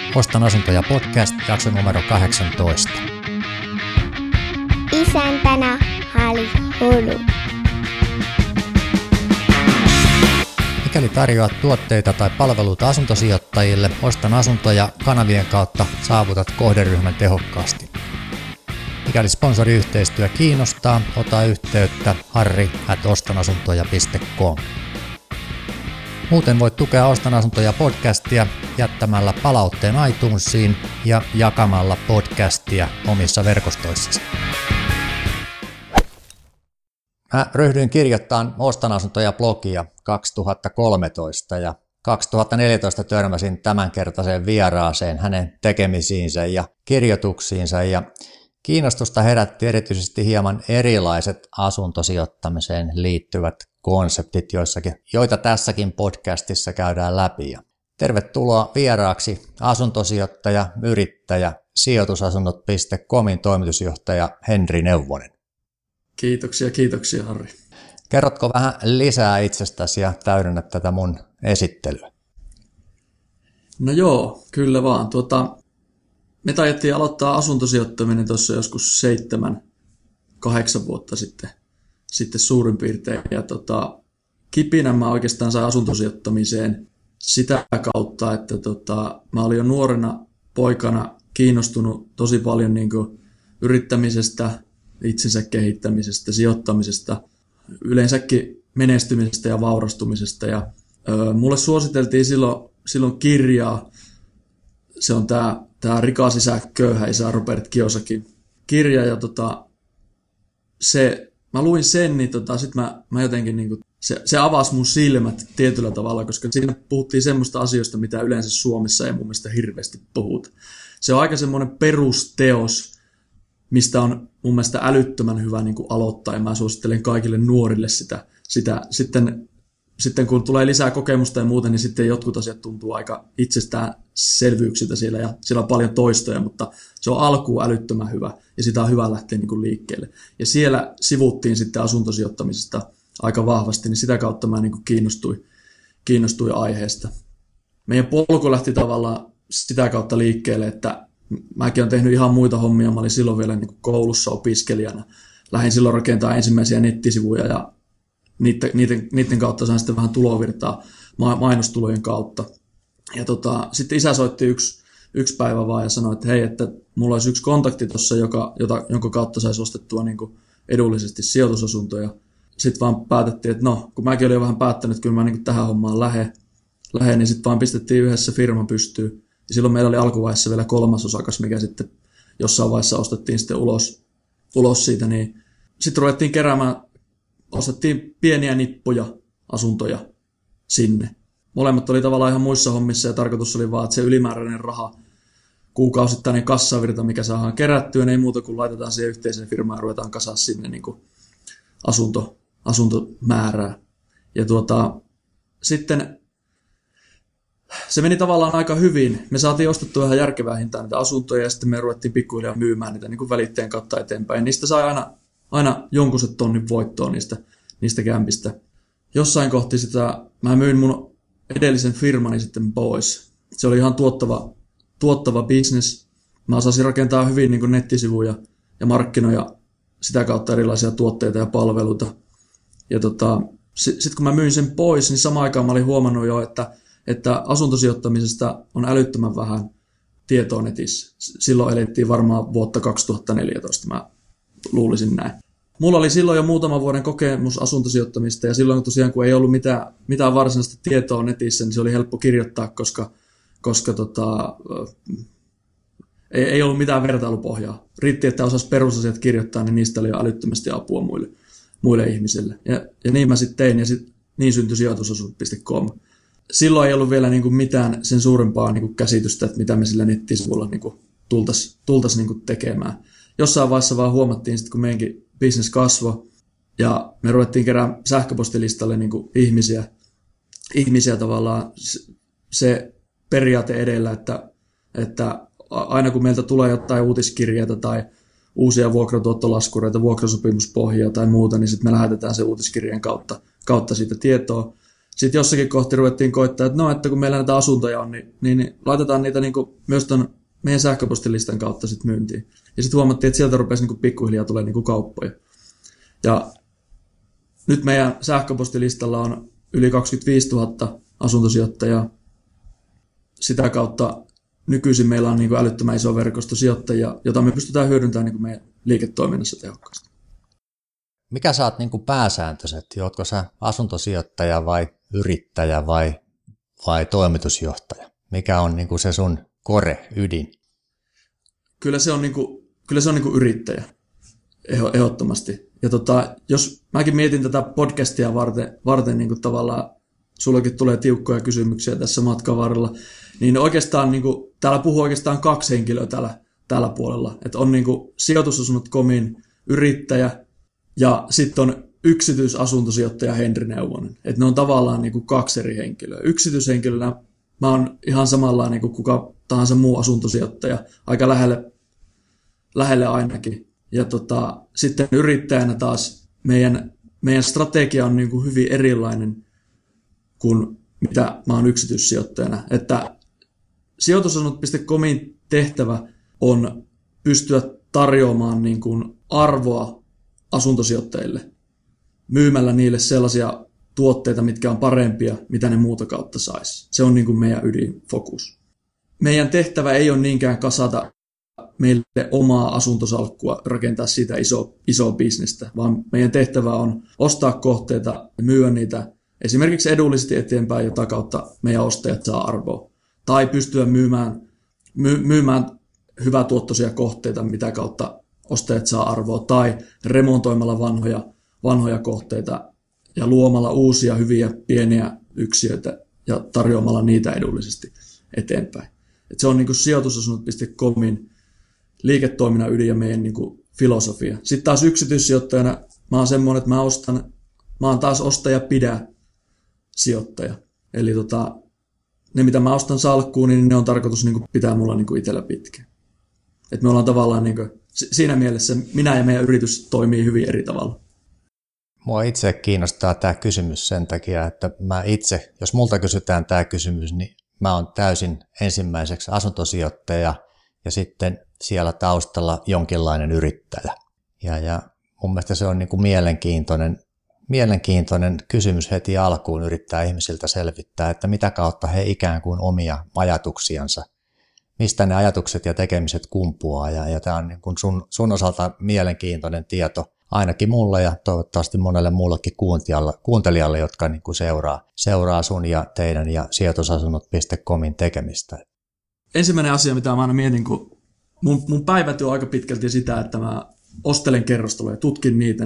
Ostan asuntoja podcast, jakso numero 18. Isäntänä Hali Hulu. Mikäli tarjoat tuotteita tai palveluita asuntosijoittajille, Ostan asuntoja kanavien kautta saavutat kohderyhmän tehokkaasti. Mikäli sponsoriyhteistyö kiinnostaa, ota yhteyttä harri@ostanasuntoja.com. Muuten voit tukea Ostan asuntoja podcastia jättämällä palautteen iTunesiin ja jakamalla podcastia omissa verkostoissasi. Mä ryhdyin kirjoittamaan Ostan asuntoja blogia 2013 ja 2014 törmäsin tämänkertaiseen vieraaseen, hänen tekemisiinsä ja kirjoituksiinsa ja kiinnostusta herätti erityisesti hieman erilaiset asuntosijoittamiseen liittyvät konseptit, joita tässäkin podcastissa käydään läpi. Ja tervetuloa vieraaksi asuntosijoittaja, yrittäjä, sijoitusasunnot.comin toimitusjohtaja Henri Neuvonen. Kiitoksia Harri. Kerrotko vähän lisää itsestäsi ja täydennät tätä mun esittelyä? No joo, kyllä vaan. Me taidettiin aloittaa asuntosijoittaminen tuossa joskus 7-8 vuotta sitten suurin piirtein. Ja kipinä mä oikeastaan sain asuntosijoittamiseen sitä kautta, että mä olin jo nuorena poikana kiinnostunut tosi paljon niin kuin yrittämisestä, itsensä kehittämisestä, sijoittamisesta, yleensäkin menestymisestä ja vaurastumisesta. Ja mulle suositeltiin silloin kirjaa. Se on tämä Rikas isä, köyhä isä, Robert Kiyosakin kirja. Ja mä luin sen, niin sitten mä jotenkin niin kuin, se avasi mun silmät tietyllä tavalla, koska siinä puhuttiin semmoista asioista, mitä yleensä Suomessa ei mun mielestä hirveästi puhuta. Se on aika semmoinen perusteos, mistä on mun mielestä älyttömän hyvä niin kuin aloittaa, ja mä suosittelen kaikille nuorille sitä. Sitten kun tulee lisää kokemusta ja muuta, niin sitten jotkut asiat tuntuu aika itsestäänselvyyksiltä siellä, ja siellä on paljon toistoja, mutta se on alkuun älyttömän hyvä, ja sitä on hyvä lähteä niin kuin liikkeelle. Ja siellä sivuttiin sitten asuntosijoittamisesta aika vahvasti, niin sitä kautta mä niin kuin kiinnostuin aiheesta. Meidän polku lähti tavallaan sitä kautta liikkeelle, että mäkin olen tehnyt ihan muita hommia. Mä olin silloin vielä niin kuin koulussa opiskelijana. Lähdin silloin rakentamaan ensimmäisiä nettisivuja ja niiden kautta sain sitten vähän tulovirtaa mainostulojen kautta. Ja sitten isä soitti yksi päivä vaan ja sanoi, että hei, että mulla olisi yksi kontakti tuossa, jonka kautta saisi ostettua niin kuin edullisesti sijoitusasuntoja. Sitten vaan päätettiin, että no, kun mäkin olin jo vähän päättänyt, että kyllä mä niin kuin tähän hommaan lähden, niin sitten vaan pistettiin yhdessä firma pystyyn. Ja silloin meillä oli alkuvaiheessa vielä 3. osakas, mikä sitten jossain vaiheessa ostettiin sitten ulos siitä. Niin sitten ruvettiin keräämään, ostettiin pieniä nippuja asuntoja sinne. Molemmat oli tavallaan ihan muissa hommissa ja tarkoitus oli vaan, että se ylimääräinen raha, kuukausittainen kassavirta, mikä saadaan kerättyä, niin ei muuta kuin laitetaan siihen yhteiseen firmaan ja ruvetaan kasaa sinne niin kuin asuntomäärää. Ja sitten se meni tavallaan aika hyvin. Me saatiin ostettua ihan järkevää hintaa niitä asuntoja ja sitten me ruvettiin pikkuhiljaa myymään niitä niin kuin välittäjän kautta eteenpäin. Niistä sai aina jonkunset tonnin voittoa niistä kämpistä. Jossain kohti mä myin mun edellisen firmani sitten pois. Se oli ihan tuottava business. Mä osasin rakentaa hyvin niin kuin nettisivuja ja markkinoja sitä kautta erilaisia tuotteita ja palveluita. Ja sitten kun mä myin sen pois, niin samaan aikaan mä olin huomannut jo, että asuntosijoittamisesta on älyttömän vähän tietoa netissä. Silloin elettiin varmaan vuotta 2014, mä luulisin näin. Mulla oli silloin jo muutaman vuoden kokemus asuntosijoittamista, ja silloin tosiaan kun ei ollut mitään varsinaista tietoa netissä, niin se oli helppo kirjoittaa, koska ei ollut mitään vertailupohjaa. Riitti, että osasi perusasiat kirjoittaa, niin niistä oli jo älyttömästi apua muille ihmisille. Ja niin mä sitten tein, ja niin syntyi sijoitusasunnot.com. Silloin ei ollut vielä niin kuin mitään sen suurempaa niin kuin käsitystä, että mitä me sillä nettisivulla niin tultaisiin niin kuin tekemään. Jossain vaiheessa vaan huomattiin, sitten, kun meidänkin business kasvoi, ja me ruvettiin keräämään sähköpostilistalle niin kuin ihmisiä tavallaan se periaate edellä, että aina kun meiltä tulee jotain uutiskirjeitä tai uusia vuokratuottolaskureita, vuokrasopimuspohjia tai muuta, niin sitten me lähetetään se uutiskirjeen kautta siitä tietoa. Sitten jossakin kohti ruvettiin koittaa, että no, että kun meillä näitä asuntoja on, niin laitetaan niitä niin kuin myös ton meidän sähköpostilistan kautta sit myyntiin. Ja sitten huomattiin, että sieltä rupesi niin kuin pikkuhiljaa tulee niin kuin kauppoja. Ja nyt meidän sähköpostilistalla on yli 25 000 asuntosijoittajaa. Sitä kautta nykyisin meillä on niin kuin älyttömän iso verkosto sijoittajia, jota me pystytään hyödyntämään niin kuin meidän liiketoiminnassa tehokkaasti. Mikä sä oot niin kuin pääsääntöiset? Ootko sä asuntosijoittaja vai yrittäjä vai toimitusjohtaja? Mikä on niin kuin se sun core, ydin? Kyllä se on niin kuin yrittäjä, ehdottomasti. Ja jos mäkin mietin tätä podcastia varten niin kuin tavallaan, sullakin tulee tiukkoja kysymyksiä tässä matkan varrella, niin oikeastaan niin kuin, täällä puhuu oikeastaan 2 henkilöä tällä puolella. Että on niin kuin sijoitusasunnot.comin yrittäjä ja sitten on yksityisasuntosijoittaja Henri Neuvonen. Että ne on tavallaan niin kuin 2 eri henkilöä. Yksityishenkilönä mä oon ihan samalla niin kuin kuka tahansa muu asuntosijoittaja, aika lähelle ainakin. Ja sitten yrittäjänä taas meidän strategia on niin kuin hyvin erilainen kuin mitä mä oon yksityissijoittajana. Että sijoitusasunnot.comin tehtävä on pystyä tarjoamaan niin kuin arvoa asuntosijoittajille myymällä niille sellaisia tuotteita, mitkä on parempia, mitä ne muuta kautta saisi. Se on niin kuin meidän ydinfokus. Meidän tehtävä ei ole niinkään kasata meille omaa asuntosalkkua, rakentaa siitä isoa bisnestä, vaan meidän tehtävä on ostaa kohteita ja myyä niitä esimerkiksi edullisesti eteenpäin, jota kautta meidän ostajat saa arvoa. Tai pystyä myymään hyvätuottoisia kohteita, mitä kautta ostajat saa arvoa. Tai remontoimalla vanhoja kohteita ja luomalla uusia hyviä pieniä yksiöitä ja tarjoamalla niitä edullisesti eteenpäin. Et se on niin kuin sijoitusasunnot.comin liiketoiminnan ydin ja meidän niin kuin filosofia. Sitten taas yksityissijoittajana mä oon semmoinen, että mä oon taas ostaja pidä sijoittaja. Eli ne mitä mä ostan salkkuun, niin ne on tarkoitus niin kuin pitää mulla niin kuin itsellä pitkään. Et me ollaan tavallaan niin kuin, siinä mielessä minä ja meidän yritys toimii hyvin eri tavalla. Mua itse kiinnostaa tämä kysymys sen takia, että mä itse, jos multa kysytään tämä kysymys, niin mä oon täysin ensimmäiseksi asuntosijoittaja ja sitten siellä taustalla jonkinlainen yrittäjä. Ja mun mielestä se on niin kuin mielenkiintoinen kysymys heti alkuun yrittää ihmisiltä selvittää, että mitä kautta he ikään kuin omia ajatuksiansa, mistä ne ajatukset ja tekemiset kumpuaa. Ja tämä on niin kuin sun osalta mielenkiintoinen tieto ainakin mulle ja toivottavasti monelle muullekin kuuntelijalle, jotka niin kuin seuraa sun ja teidän ja sijoitusasunnot.comin tekemistä. Ensimmäinen asia, mitä mä aina mietin, kun mun päivät on aika pitkälti sitä, että mä ostelen kerrostaloja, tutkin niitä,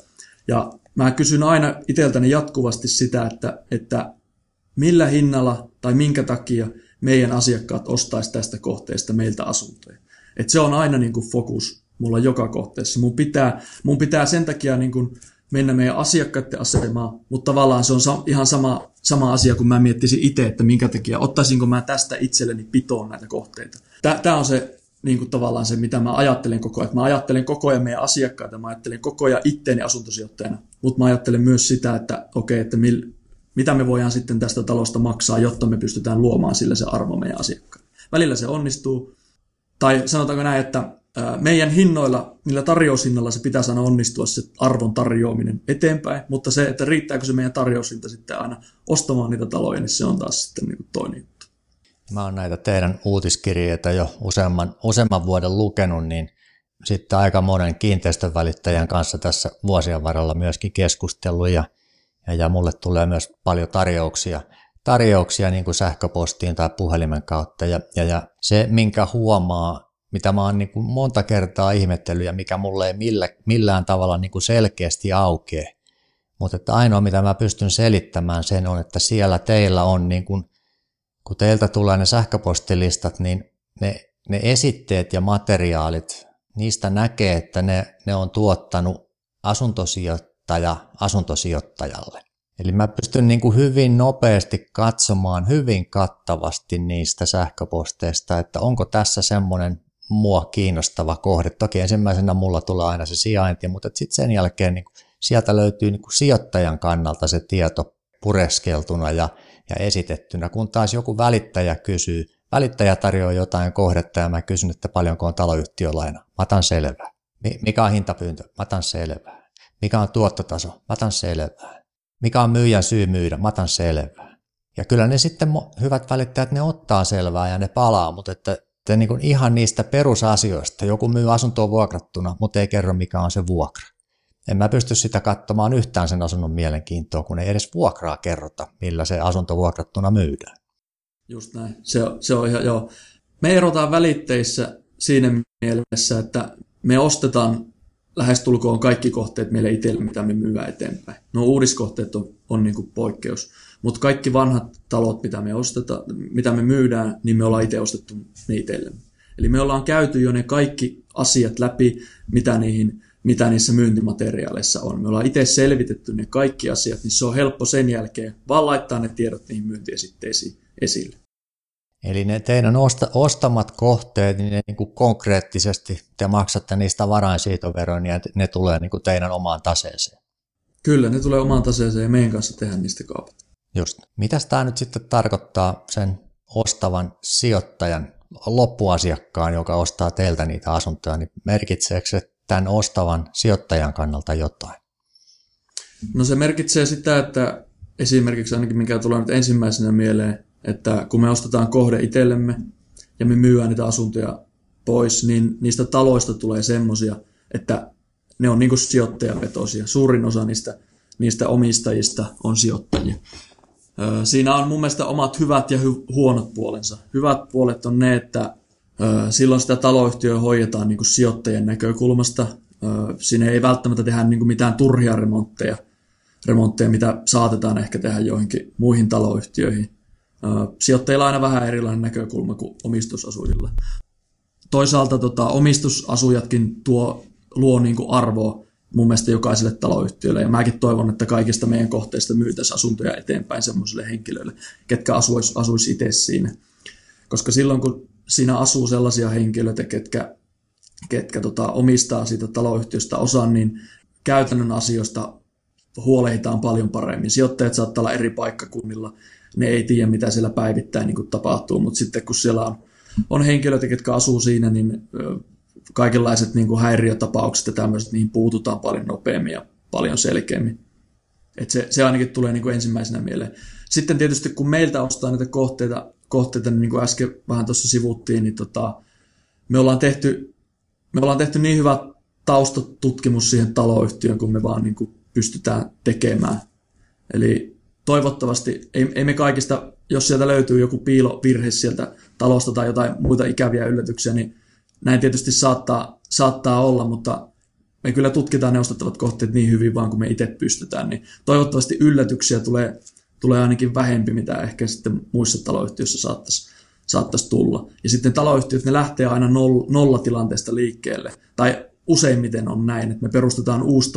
ja mä kysyn aina itseltäni jatkuvasti sitä, että millä hinnalla tai minkä takia meidän asiakkaat ostaisi tästä kohteesta meiltä asuntoja. Et se on aina niin kuin fokus mulla joka kohteessa. Mun pitää sen takia niin kuin mennä meidän asiakkaiden asemaan, mutta tavallaan se on ihan sama asia, kun mä miettisin itse, että minkä takia ottaisinko mä tästä itselleni pitoon näitä kohteita. Tämä on se niin kuin tavallaan se, mitä mä ajattelen koko ajan. Mä ajattelen koko ajan meidän asiakkaita, mä ajattelen koko ajan itteeni asuntosijoittajana, mutta mä ajattelen myös sitä, että okei, että mitä me voidaan sitten tästä talosta maksaa, jotta me pystytään luomaan sillä se arvo meidän asiakkaille. Välillä se onnistuu, tai sanotaanko näin, että meidän hinnoilla, niillä tarjoushinnalla se pitäisi aina onnistua se arvon tarjoaminen eteenpäin, mutta se, että riittääkö se meidän tarjoushinta sitten aina ostamaan niitä taloja, niin se on taas sitten niin kuin toinen juttu. Mä oon näitä teidän uutiskirjeitä jo useamman vuoden lukenut, niin sitten aika monen kiinteistönvälittäjän kanssa tässä vuosien varrella myöskin keskustellut ja mulle tulee myös paljon tarjouksia niin kuin sähköpostiin tai puhelimen kautta ja se minkä huomaa, mitä mä oon niin kuin monta kertaa ihmetellyt ja mikä mulle ei millään tavalla niin kuin selkeästi aukee, mutta että ainoa mitä mä pystyn selittämään sen on, että siellä teillä on niin kuin, kun teiltä tulee ne sähköpostilistat, niin ne esitteet ja materiaalit, niistä näkee, että ne on tuottanut asuntosijoittaja asuntosijoittajalle. Eli mä pystyn niin kuin hyvin nopeasti katsomaan hyvin kattavasti niistä sähköposteista, että onko tässä semmoinen mua kiinnostava kohde. Toki ensimmäisenä mulla tulee aina se sijainti, mutta sitten sen jälkeen niin sieltä löytyy niin kuin sijoittajan kannalta se tieto pureskeltuna ja esitettynä, kun taas joku välittäjä tarjoaa jotain kohdetta ja mä kysyn, että paljonko on taloyhtiölaina. Mä otan selvää. Mikä on hintapyyntö? Mä otan selvää. Mikä on tuottotaso? Mä otan selvää. Mikä on myyjän syy myydä? Mä otan selvää. Ja kyllä ne sitten hyvät välittäjät, ne ottaa selvää ja ne palaa, mutta että niin kuin ihan niistä perusasioista. Joku myy asuntoa vuokrattuna, mutta ei kerro mikä on se vuokra. En mä pysty sitä katsomaan yhtään sen asunnon mielenkiintoa, kun ei edes vuokraa kerrota, millä se asunto vuokrattuna myydään. Just näin. Se on ihan, joo. Me erotaan välitteissä siinä mielessä, että me ostetaan lähestulkoon kaikki kohteet meille itselle, mitä me myydään eteenpäin. No uudiskohteet on niin kuin poikkeus, mutta kaikki vanhat talot, mitä me myydään, niin me ollaan itse ostettu ne itsellemme. Eli me ollaan käyty jo ne kaikki asiat läpi, mitä niissä myyntimateriaaleissa on. Me ollaan itse selvitetty ne kaikki asiat, niin se on helppo sen jälkeen vaan laittaa ne tiedot niihin myyntiesitteisiin esille. Eli ne teidän ostamat kohteet, niin ne niin kuin konkreettisesti te maksatte niistä varainsiirtoveroja, ja ne tulee niin kuin teidän omaan taseeseen. Kyllä, ne tulee omaan taseeseen ja meidän kanssa tehdään niistä kaupat. Just. Mitäs tämä nyt sitten tarkoittaa sen ostavan sijoittajan, loppuasiakkaan, joka ostaa teiltä niitä asuntoja, niin merkitseekö se tämän ostavan sijoittajan kannalta jotain? No se merkitsee sitä, että esimerkiksi ainakin mikä tulee nyt ensimmäisenä mieleen, että kun me ostetaan kohde itsellemme ja me myydään niitä asuntoja pois, niin niistä taloista tulee semmoisia, että ne on niin kuin sijoittajavetoisia. Suurin osa niistä omistajista on sijoittajia. Siinä on mun mielestä omat hyvät ja huonot puolensa. Hyvät puolet on ne, että silloin sitä taloyhtiöä hoidetaan niin kuin sijoittajien näkökulmasta. Siinä ei välttämättä tehdä niin kuin mitään turhia remontteja, mitä saatetaan ehkä tehdä joihinkin muihin taloyhtiöihin. Sijoittajilla on aina vähän erilainen näkökulma kuin omistusasujilla. Toisaalta omistusasujatkin luo niin kuin arvoa mun mielestä jokaiselle taloyhtiölle. Ja mäkin toivon, että kaikista meidän kohteista myytäisiin asuntoja eteenpäin semmoisille henkilöille, ketkä asuisi itse siinä. Koska silloin, kun siinä asuu sellaisia henkilöitä, ketkä omistaa siitä taloyhtiöstä osan, niin käytännön asioista huolehditaan paljon paremmin. Sijoittajat saattaa olla eri paikkakunnilla, ne ei tiedä, mitä siellä päivittäin niin kuin tapahtuu, mutta sitten kun siellä on henkilöitä, ketkä asuu siinä, niin kaikenlaiset niin kuin häiriötapaukset ja tämmöiset, niihin puututaan paljon nopeammin ja paljon selkeämmin. Et se ainakin tulee niin kuin ensimmäisenä mieleen. Sitten tietysti kun meiltä ostaa näitä kohteita niin kuin äsken vähän tuossa sivuttiin, niin me ollaan tehty niin hyvä taustatutkimus siihen taloyhtiöön, kun me vaan niin kuin pystytään tekemään. Eli toivottavasti, ei me kaikista, jos sieltä löytyy joku piilovirhe sieltä talosta tai jotain muita ikäviä yllätyksiä, niin näin tietysti saattaa olla, mutta me kyllä tutkitaan ne ostettavat kohteet niin hyvin vaan, kun me itse pystytään, niin toivottavasti yllätyksiä tulee ainakin vähempi, mitä ehkä sitten muissa taloyhtiöissä saattaisi tulla. Ja sitten taloyhtiöt, ne lähtee aina nollatilanteesta liikkeelle, tai useimmiten on näin, että me perustetaan uusi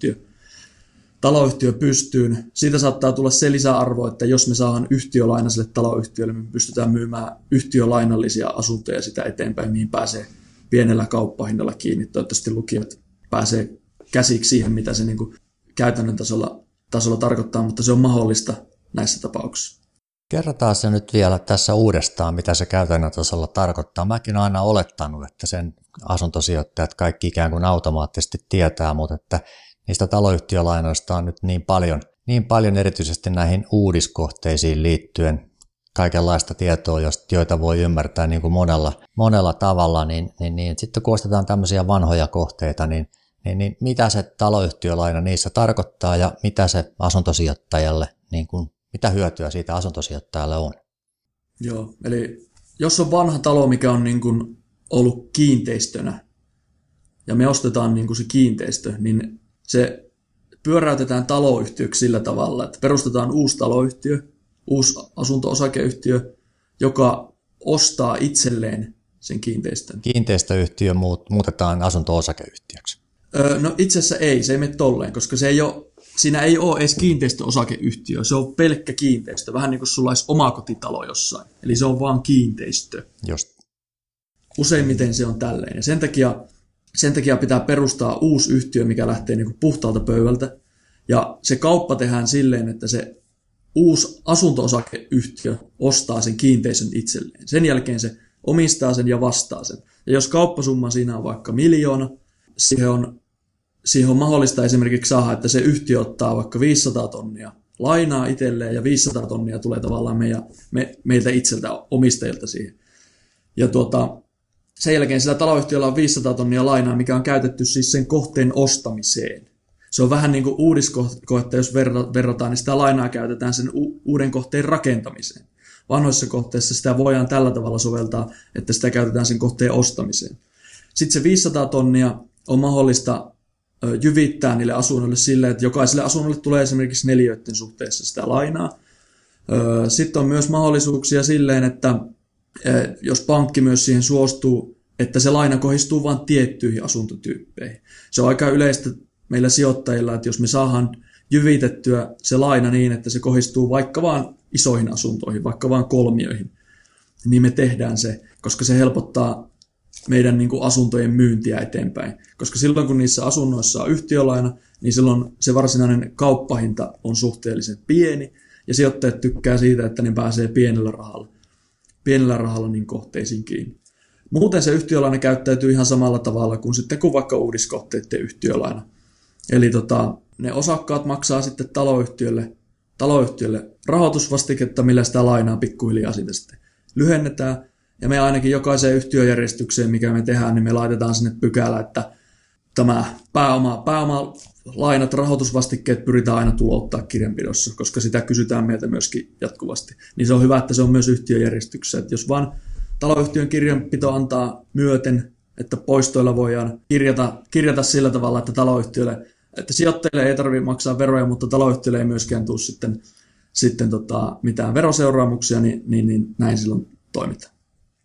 taloyhtiö pystyyn. Siitä saattaa tulla se lisäarvo, että jos me saadaan yhtiölainaiselle taloyhtiölle, me pystytään myymään yhtiölainallisia asuntoja sitä eteenpäin, mihin pääsee pienellä kauppahinnalla kiinni. Toivottavasti lukijat pääsee käsiksi siihen, mitä se niin kuin käytännön tasolla tarkoittaa, mutta se on mahdollista näissä tapauksissa. Kerrotaan se nyt vielä tässä uudestaan, mitä se käytännön tasolla tarkoittaa. Mäkin olen aina olettanut, että sen asuntosijoittajat kaikki ikään kuin automaattisesti tietää, mutta että niistä taloyhtiölainoista on nyt niin paljon erityisesti näihin uudiskohteisiin liittyen kaikenlaista tietoa, joita voi ymmärtää niin kuin monella tavalla, niin sitten kun ostetaan tämmöisiä vanhoja kohteita, niin mitä se taloyhtiölaina niissä tarkoittaa ja mitä se asuntosijoittajalle, niin kuin, mitä hyötyä siitä asuntosijoittajalle on? Joo, eli jos on vanha talo, mikä on niin kuin ollut kiinteistönä ja me ostetaan niin kuin se kiinteistö, niin se pyöräytetään taloyhtiöksi sillä tavalla, että perustetaan uusi taloyhtiö, uusi asunto-osakeyhtiö, joka ostaa itselleen sen kiinteistön. Kiinteistöyhtiö muutetaan asunto-osakeyhtiöksi. No itse asiassa ei, se ei mene tolleen, koska siinä ei ole edes kiinteistöosakeyhtiö, se on pelkkä kiinteistö, vähän niin kuin sulla olisi omakotitalo jossain, eli se on vaan kiinteistö. Just. Useimmiten se on tälleen, ja sen takia pitää perustaa uusi yhtiö, mikä lähtee niin kuin puhtaalta pöydältä, ja se kauppa tehdään silleen, että se uusi asunto-osakeyhtiö ostaa sen kiinteisön itselleen. Sen jälkeen se omistaa sen ja vastaa sen. Ja jos kauppasumma siinä on vaikka 1 000 000, siihen on mahdollista esimerkiksi saada, että se yhtiö ottaa vaikka 500 tonnia lainaa itselleen ja 500 tonnia tulee tavallaan meiltä itseltä omistajilta siihen. Ja sen jälkeen sillä taloyhtiöllä on 500 tonnia lainaa, mikä on käytetty siis sen kohteen ostamiseen. Se on vähän niin kuin uudiskohta, jos verrataan, niin sitä lainaa käytetään sen uuden kohteen rakentamiseen. Vanhoissa kohteissa sitä voidaan tällä tavalla soveltaa, että sitä käytetään sen kohteen ostamiseen. Sitten se 500 tonnia on mahdollista jyvittää niille asunnoille sille, että jokaiselle asunnolle tulee esimerkiksi neliöiden suhteessa sitä lainaa. Sitten on myös mahdollisuuksia silleen, että jos pankki myös siihen suostuu, että se laina kohdistuu vain tiettyihin asuntotyyppeihin. Se on aika yleistä meillä sijoittajilla, että jos me saadaan jyvitettyä se laina niin, että se kohdistuu vaikka vaan isoihin asuntoihin, vaikka vaan kolmioihin, niin me tehdään se, koska se helpottaa meidän niin kuin asuntojen myyntiä eteenpäin. Koska silloin, kun niissä asunnoissa on yhtiölaina, niin silloin se varsinainen kauppahinta on suhteellisen pieni, ja sijoittajat tykkää siitä, että ne pääsee pienellä rahalla niin kohteisiin kiinni. Muuten se yhtiölaina käyttäytyy ihan samalla tavalla kuin sitten kuin vaikka uudiskohteiden yhtiölaina. Eli ne osakkaat maksaa sitten taloyhtiölle rahoitusvastiketta, millä sitä lainaa pikkuhiljaa siitä sitten lyhennetään. Ja me ainakin jokaiseen yhtiöjärjestykseen, mikä me tehdään, niin me laitetaan sinne pykälä, että tämä pääomalainat, rahoitusvastikkeet pyritään aina tulouttaa kirjanpidossa, koska sitä kysytään meiltä myöskin jatkuvasti. Niin se on hyvä, että se on myös yhtiöjärjestyksessä. Että jos vaan taloyhtiön kirjanpito antaa myöten, että poistoilla voidaan kirjata sillä tavalla, että että sijoittajille ei tarvitse maksaa veroja, mutta taloyhtiöille ei myöskään tule sitten mitään veroseuraamuksia, niin näin silloin toimitaan.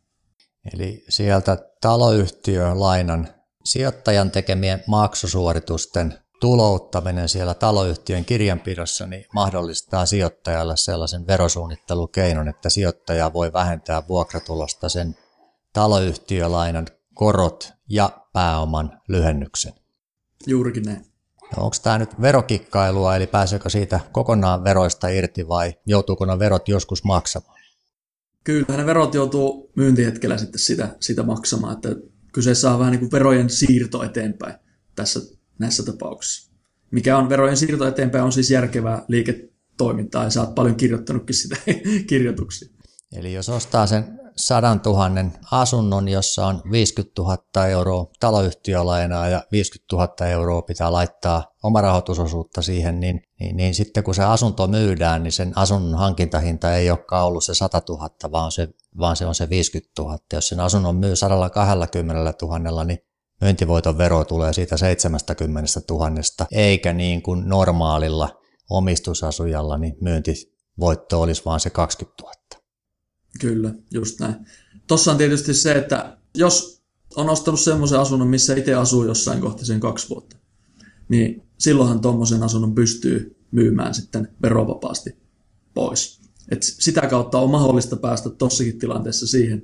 Eli sieltä taloyhtiölainan sijoittajan tekemien maksusuoritusten tulouttaminen siellä taloyhtiön kirjanpidossa niin mahdollistaa sijoittajalle sellaisen verosuunnittelukeinon, että sijoittaja voi vähentää vuokratulosta sen taloyhtiölainan korot ja pääoman lyhennyksen. Juurikin näin. No, onko tämä nyt verokikkailua, eli pääseekö siitä kokonaan veroista irti vai joutuuko ne verot joskus maksamaan? Kyllä, ne verot joutuu myyntihetkellä sitten sitä maksamaan, että kyseessä on vähän niin kuin verojen siirto eteenpäin näissä tapauksissa. Mikä on verojen siirto eteenpäin on siis järkevää liiketoimintaa ja sä oot paljon kirjoittanutkin sitä kirjoituksia. Eli jos ostaa sen 100 000 asunnon, jossa on 50 000 euroa taloyhtiölainaa ja 50 000 euroa pitää laittaa omarahoitusosuutta siihen, niin sitten kun se asunto myydään, niin sen asunnon hankintahinta ei olekaan ollut se 100 000, vaan se on se 50 000. Jos sen asunnon myy 120 000, niin myyntivoiton vero tulee siitä 70 000, eikä niin kuin normaalilla omistusasujalla, niin myyntivoitto olisi vaan se 20 000. Kyllä, just näin. Tossa on tietysti se, että jos on ostanut semmoisen asunnon, missä itse asuu jossain kohti sen 2 vuotta, niin silloinhan tuommoisen asunnon pystyy myymään sitten verovapaasti pois. Et sitä kautta on mahdollista päästä tossakin tilanteessa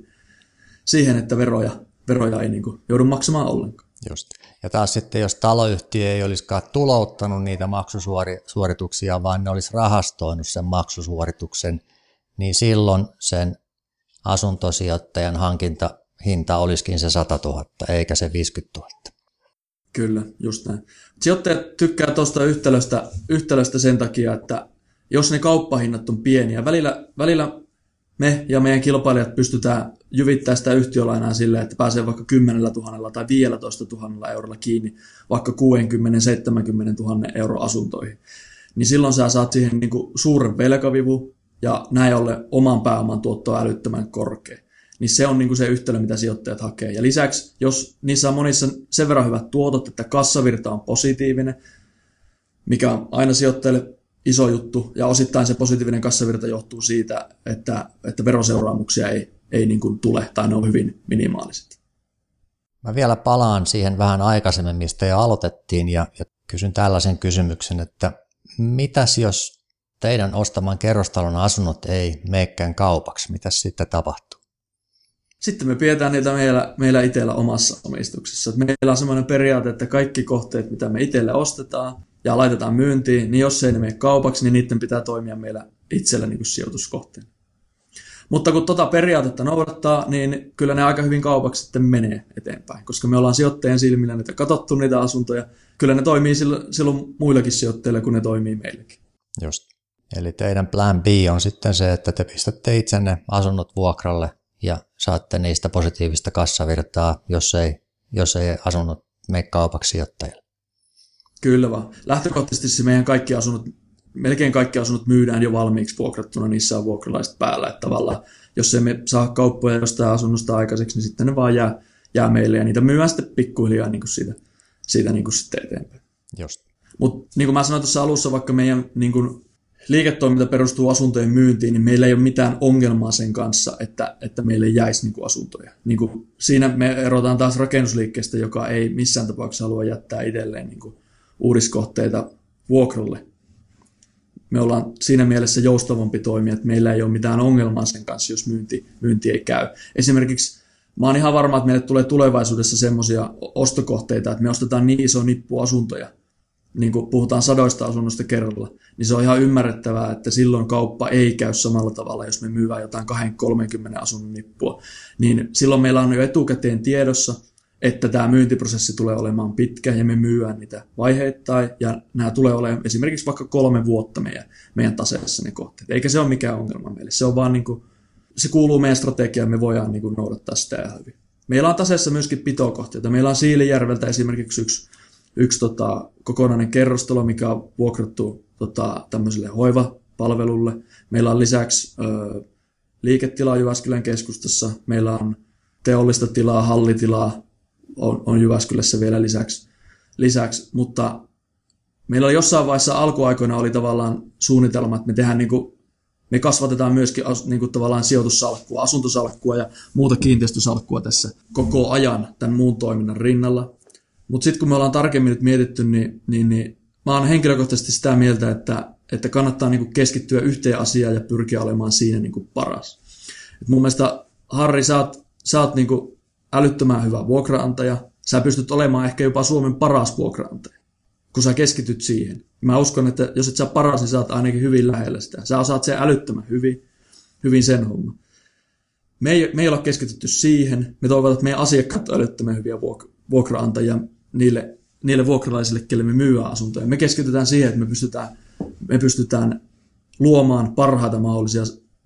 siihen että veroja ei niinku joudu maksamaan ollenkaan. Just. Ja taas sitten, jos taloyhtiö ei olisikaan tulouttanut niitä maksusuorituksia, vaan ne olisi rahastoinut sen maksusuorituksen, niin silloin sen asuntosijoittajan hankintahinta olisikin se 100 000, eikä se 50 000. Kyllä, just näin. Sijoittajat tykkää tuosta yhtälöstä sen takia, että jos ne kauppahinnat on pieniä, välillä me ja meidän kilpailijat pystytään jyvittämään sitä yhtiölainaa silleen, että pääsee vaikka 10 000 tai 15 000 eurolla kiinni vaikka 60-70 000 euro asuntoihin. Niin silloin sä saat siihen niinku suuren velkavivun ja näin ollen oman pääoman tuotto on älyttömän korkea. Niin se on niinku se yhtälö, mitä sijoittajat hakee. Ja lisäksi, jos niissä on monissa sen verran hyvät tuotot, että kassavirta on positiivinen, mikä on aina sijoittajille iso juttu, ja osittain se positiivinen kassavirta johtuu siitä, että veroseuraamuksia ei niin kuin tule, tai ne on hyvin minimaaliset. Mä vielä palaan siihen vähän aikaisemmin, mistä jo aloitettiin, ja kysyn tällaisen kysymyksen, että mitäs jos teidän ostaman kerrostalon asunnot ei meekään kaupaksi, mitäs sitten tapahtuu? Sitten me pidetään niitä meillä itsellä omassa omistuksessa. Meillä on sellainen periaate, että kaikki kohteet, mitä me itselle ostetaan ja laitetaan myyntiin, niin jos ei ne mene kaupaksi, niin niiden pitää toimia itsellä niin kuin sijoituskohteen. Mutta kun tuota periaatetta noudattaa, niin kyllä ne aika hyvin kaupaksi sitten menee eteenpäin, koska me ollaan sijoittajien silmillä niitä katsottu niitä asuntoja. Kyllä ne toimii silloin muillakin sijoittajilla, kun ne toimii meillekin. Just. Eli teidän plan B on sitten se, että te pistätte itsenne asunnot vuokralle ja saatte niistä positiivista kassavirtaa, jos ei asunnot mene kaupaksi sijoittajille. Kyllä vaan. Lähtökohtaisesti se meidän melkein kaikki asunnot myydään jo valmiiksi vuokrattuna, niissä on vuokralaiset päällä. Että tavallaan, jos emme saa kauppoja jostain asunnosta aikaiseksi, niin sitten ne vaan jää meille ja niitä myydään sitten pikkuhiljaa niin kuin siitä niin kuin sitten eteenpäin. Mutta niin kuin mä sanoin tuossa alussa, vaikka meidän niin kuin liiketoiminta perustuu asuntojen myyntiin, niin meillä ei ole mitään ongelmaa sen kanssa, että meille jäisi niin kuin asuntoja. Niin kuin siinä me erotaan taas rakennusliikkeestä, joka ei missään tapauksessa halua jättää itselleen niin kuin uudiskohteita vuokralle. Me ollaan siinä mielessä joustavampi toimija, että meillä ei ole mitään ongelmaa sen kanssa, jos myynti ei käy. Esimerkiksi mä oon ihan varma, että meille tulee tulevaisuudessa semmoisia ostokohteita, että me ostetaan niin iso nippu asuntoja, niin kuin puhutaan 100 asunnosta kerralla, niin se on ihan ymmärrettävää, että silloin kauppa ei käy samalla tavalla, jos me myyvään jotain 20-30 asunnon nippua. Niin silloin meillä on jo etukäteen tiedossa, että tämä myyntiprosessi tulee olemaan pitkä ja me myydään niitä vaiheittain ja nämä tulee olemaan esimerkiksi vaikka 3 vuotta meidän taseessa ne kohteet. Eikä se ole mikään ongelma meille. Se on vaan niin kuin, se kuuluu meidän strategiaan, me voidaan niin kuin noudattaa sitä ihan hyvin. Meillä on taseessa myöskin pitokohteita. Meillä on Siilijärveltä esimerkiksi yksi kokonainen kerrostalo, mikä on vuokrattu tämmöiselle hoivapalvelulle. Meillä on lisäksi liiketilaa Jyväskylän keskustassa. Meillä on teollista tilaa, hallitilaa on Jyväskylässä vielä lisäksi. Mutta meillä oli jossain vaiheessa alkuaikoina oli tavallaan suunnitelma, että me tehdään me kasvatetaan myöskin tavallaan sijoitussalkkua, asuntosalkkua ja muuta kiinteistösalkkua tässä koko ajan tämän muun toiminnan rinnalla. Mutta sitten kun me ollaan tarkemmin nyt mietitty, niin mä oon henkilökohtaisesti sitä mieltä, että kannattaa keskittyä yhteen asiaan ja pyrkiä olemaan siinä paras. Et mun mielestä, Harri, sä oot älyttömän hyvä vuokraantaja. Sä pystyt olemaan ehkä jopa Suomen paras vuokraantaja, kun sä keskityt siihen. Mä uskon, että jos et sä paras, niin sä oot ainakin hyvin lähellä sitä. Sä osaat sen älyttömän hyvin sen homman. Me ei olla keskitytty siihen. Me toivotaan, että meidän asiakkaat ovat älyttömän hyviä vuokraantajia niille vuokralaisille, kelle me myyään asuntoja. Me keskitytään siihen, että me pystytään luomaan parhaita mahdollisia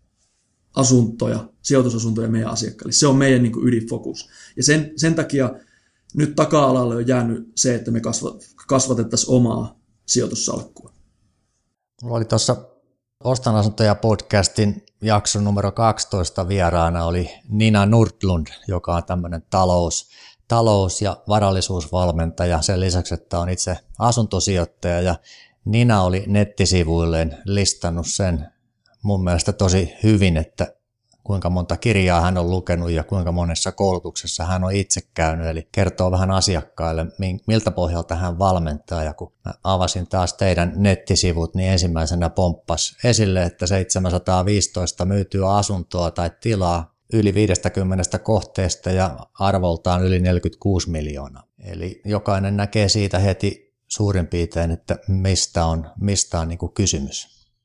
sijoitusasuntoja meidän asiakkaille. Se on meidän ydinfokus. Ja sen takia nyt taka-alalle on jäänyt se, että me kasvatettaisiin omaa sijoitussalkkua. Mulla oli tuossa Ostan asuntoja podcastin jakson numero 12 vieraana oli Nina Nordlund, joka on tämmöinen talous- ja varallisuusvalmentaja sen lisäksi, että on itse asuntosijoittaja, ja Nina oli nettisivuilleen listannut sen mun mielestä tosi hyvin, että kuinka monta kirjaa hän on lukenut ja kuinka monessa koulutuksessa hän on itse käynyt, eli kertoo vähän asiakkaille, miltä pohjalta hän valmentaa, ja kun mä avasin taas teidän nettisivut, niin ensimmäisenä pomppasi esille, että 715 myytyä asuntoa tai tilaa yli 50 kohteesta ja arvoltaan yli 46 miljoonaa. Eli jokainen näkee siitä heti suurin piirtein, että mistä on niin kuin kysymys.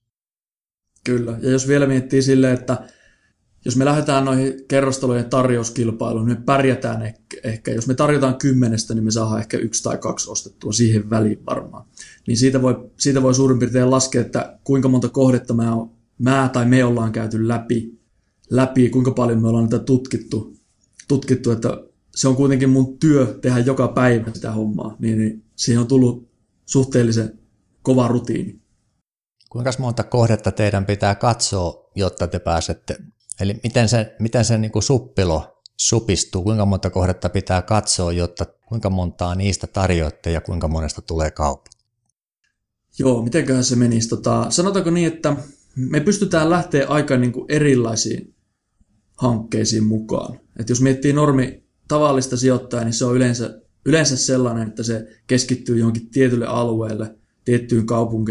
Kyllä, ja jos vielä miettii silleen, että jos me lähdetään noihin kerrostalojen tarjouskilpailuun, niin me pärjätään ehkä, jos me tarjotaan 10, niin me saadaan ehkä 1 tai 2 ostettua siihen väliin varmaan. Niin siitä voi suurin piirtein laskea, että kuinka monta kohdetta me ollaan käyty läpi, kuinka paljon me ollaan niitä tutkittu, että se on kuitenkin mun työ tehdä joka päivä sitä hommaa, niin siihen on tullut suhteellisen kova rutiini. Kuinka monta kohdetta teidän pitää katsoa, jotta te pääsette? Eli miten se niin kuin suppilo supistuu, kuinka monta kohdetta pitää katsoa, jotta kuinka montaa niistä tarjoatte ja kuinka monesta tulee kauppa? Joo, mitenköhän se menisi? Sanotaanko niin, että me pystytään lähteä aika niin kuin erilaisiin hankkeisiin mukaan. Et jos miettii tavallista sijoittajaa, niin se on yleensä sellainen, että se keskittyy johonkin tietylle alueelle, tiettyyn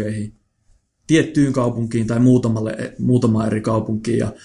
kaupunkiin tai muutama eri kaupunkiin, ja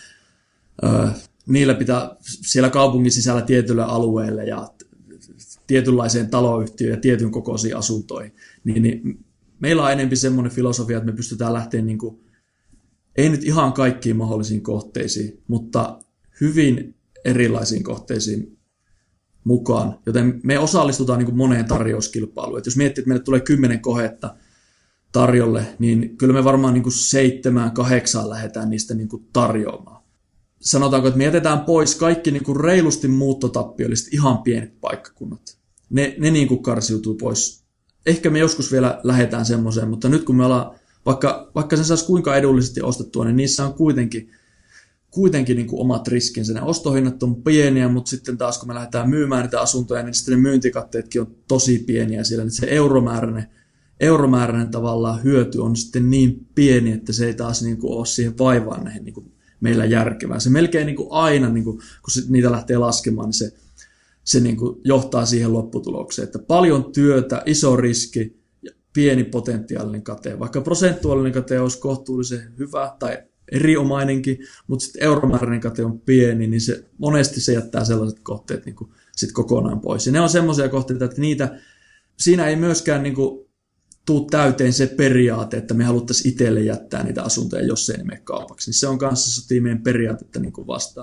niillä pitää siellä kaupungin sisällä tietylle alueelle ja tietynlaiseen taloyhtiöön ja tietyn kokoisiin asuntoihin. Niin meillä on enemmän semmoinen filosofia, että me pystytään lähteä niin kuin ei nyt ihan kaikkiin mahdollisiin kohteisiin, mutta hyvin erilaisiin kohteisiin mukaan, joten me osallistutaan niin kuin moneen tarjouskilpailuun. Et jos miettii, että meille tulee 10 kohetta tarjolle, niin kyllä me varmaan niin kuin 7-8 lähdetään niistä niin kuin tarjoamaan. Sanotaanko, että me jätetään pois kaikki niin kuin reilusti muuttotappiollisesti ihan pienet paikkakunnat. Ne niin kuin karsiutuu pois. Ehkä me joskus vielä lähdetään semmoiseen, mutta nyt kun me ollaan, vaikka sen saisi kuinka edullisesti ostettua, niin niissä on kuitenkin niin kuin omat riskinsä. Ne ostohinnat on pieniä, mutta sitten taas kun me lähdetään myymään niitä asuntoja, niin sitten ne myyntikatteetkin on tosi pieniä siellä. Niin se euromääräinen tavallaan hyöty on sitten niin pieni, että se ei taas niin kuin ole siihen vaivaan näihin niin kuin meillä järkevää. Se melkein niin kuin aina, niin kuin, kun niitä lähtee laskemaan, niin se niin kuin johtaa siihen lopputulokseen, että paljon työtä, iso riski ja pieni potentiaalinen kate. Vaikka prosentuaalinen kate olisi kohtuullisen hyvä tai erinomainenkin, mutta sitten euromääräinen kate on pieni, niin monesti se jättää sellaiset kohteet niin kuin sit kokonaan pois. Ja ne on semmoisia kohteita, että siinä ei myöskään niin kuin tuu täyteen se periaate, että me haluttaisiin itselle jättää niitä asuntoja, jos ei ne mene kaupaksi. Niin se on kanssa sotii meidän periaatetta niin kuin vastaan.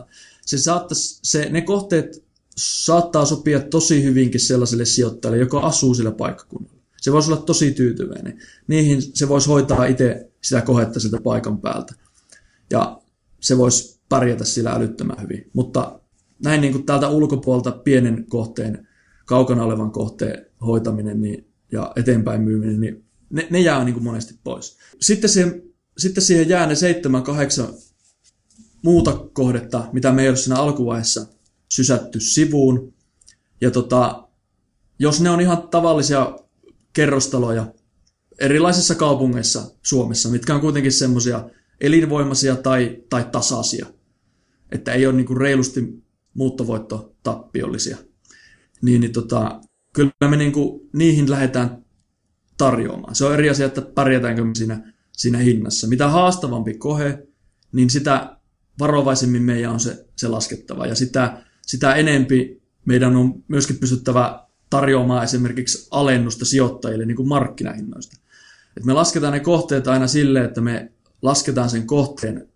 Ne kohteet saattaa sopia tosi hyvinkin sellaiselle sijoittajalle, joka asuu sillä paikkakunnalla. Se voisi olla tosi tyytyväinen. Niihin se voisi hoitaa itse sitä kohetta sieltä paikan päältä. Ja se voisi pärjätä sillä älyttömän hyvin. Mutta näin niin kuin täältä ulkopuolelta pienen kohteen, kaukana olevan kohteen hoitaminen ja eteenpäin myyminen, niin ne jää niin kuin monesti pois. Sitten siihen jää ne 7-8 muuta kohdetta, mitä me ei ole siinä alkuvaiheessa sysätty sivuun. Ja jos ne on ihan tavallisia kerrostaloja erilaisissa kaupungeissa Suomessa, mitkä on kuitenkin semmoisia elinvoimaisia tai tasaisia, että ei ole niin kuin reilusti muuttovoittotappiollisia, niin kyllä me niin kuin niihin lähdetään tarjoamaan. Se on eri asia, että pärjätäänkö me siinä hinnassa. Mitä haastavampi kohe, niin sitä varovaisemmin meidän on se laskettava. Ja sitä enempi meidän on myöskin pystyttävä tarjoamaan esimerkiksi alennusta sijoittajille niin kuin markkinahinnoista. Et me lasketaan ne kohteet aina silleen, että me lasketaan sen kohteen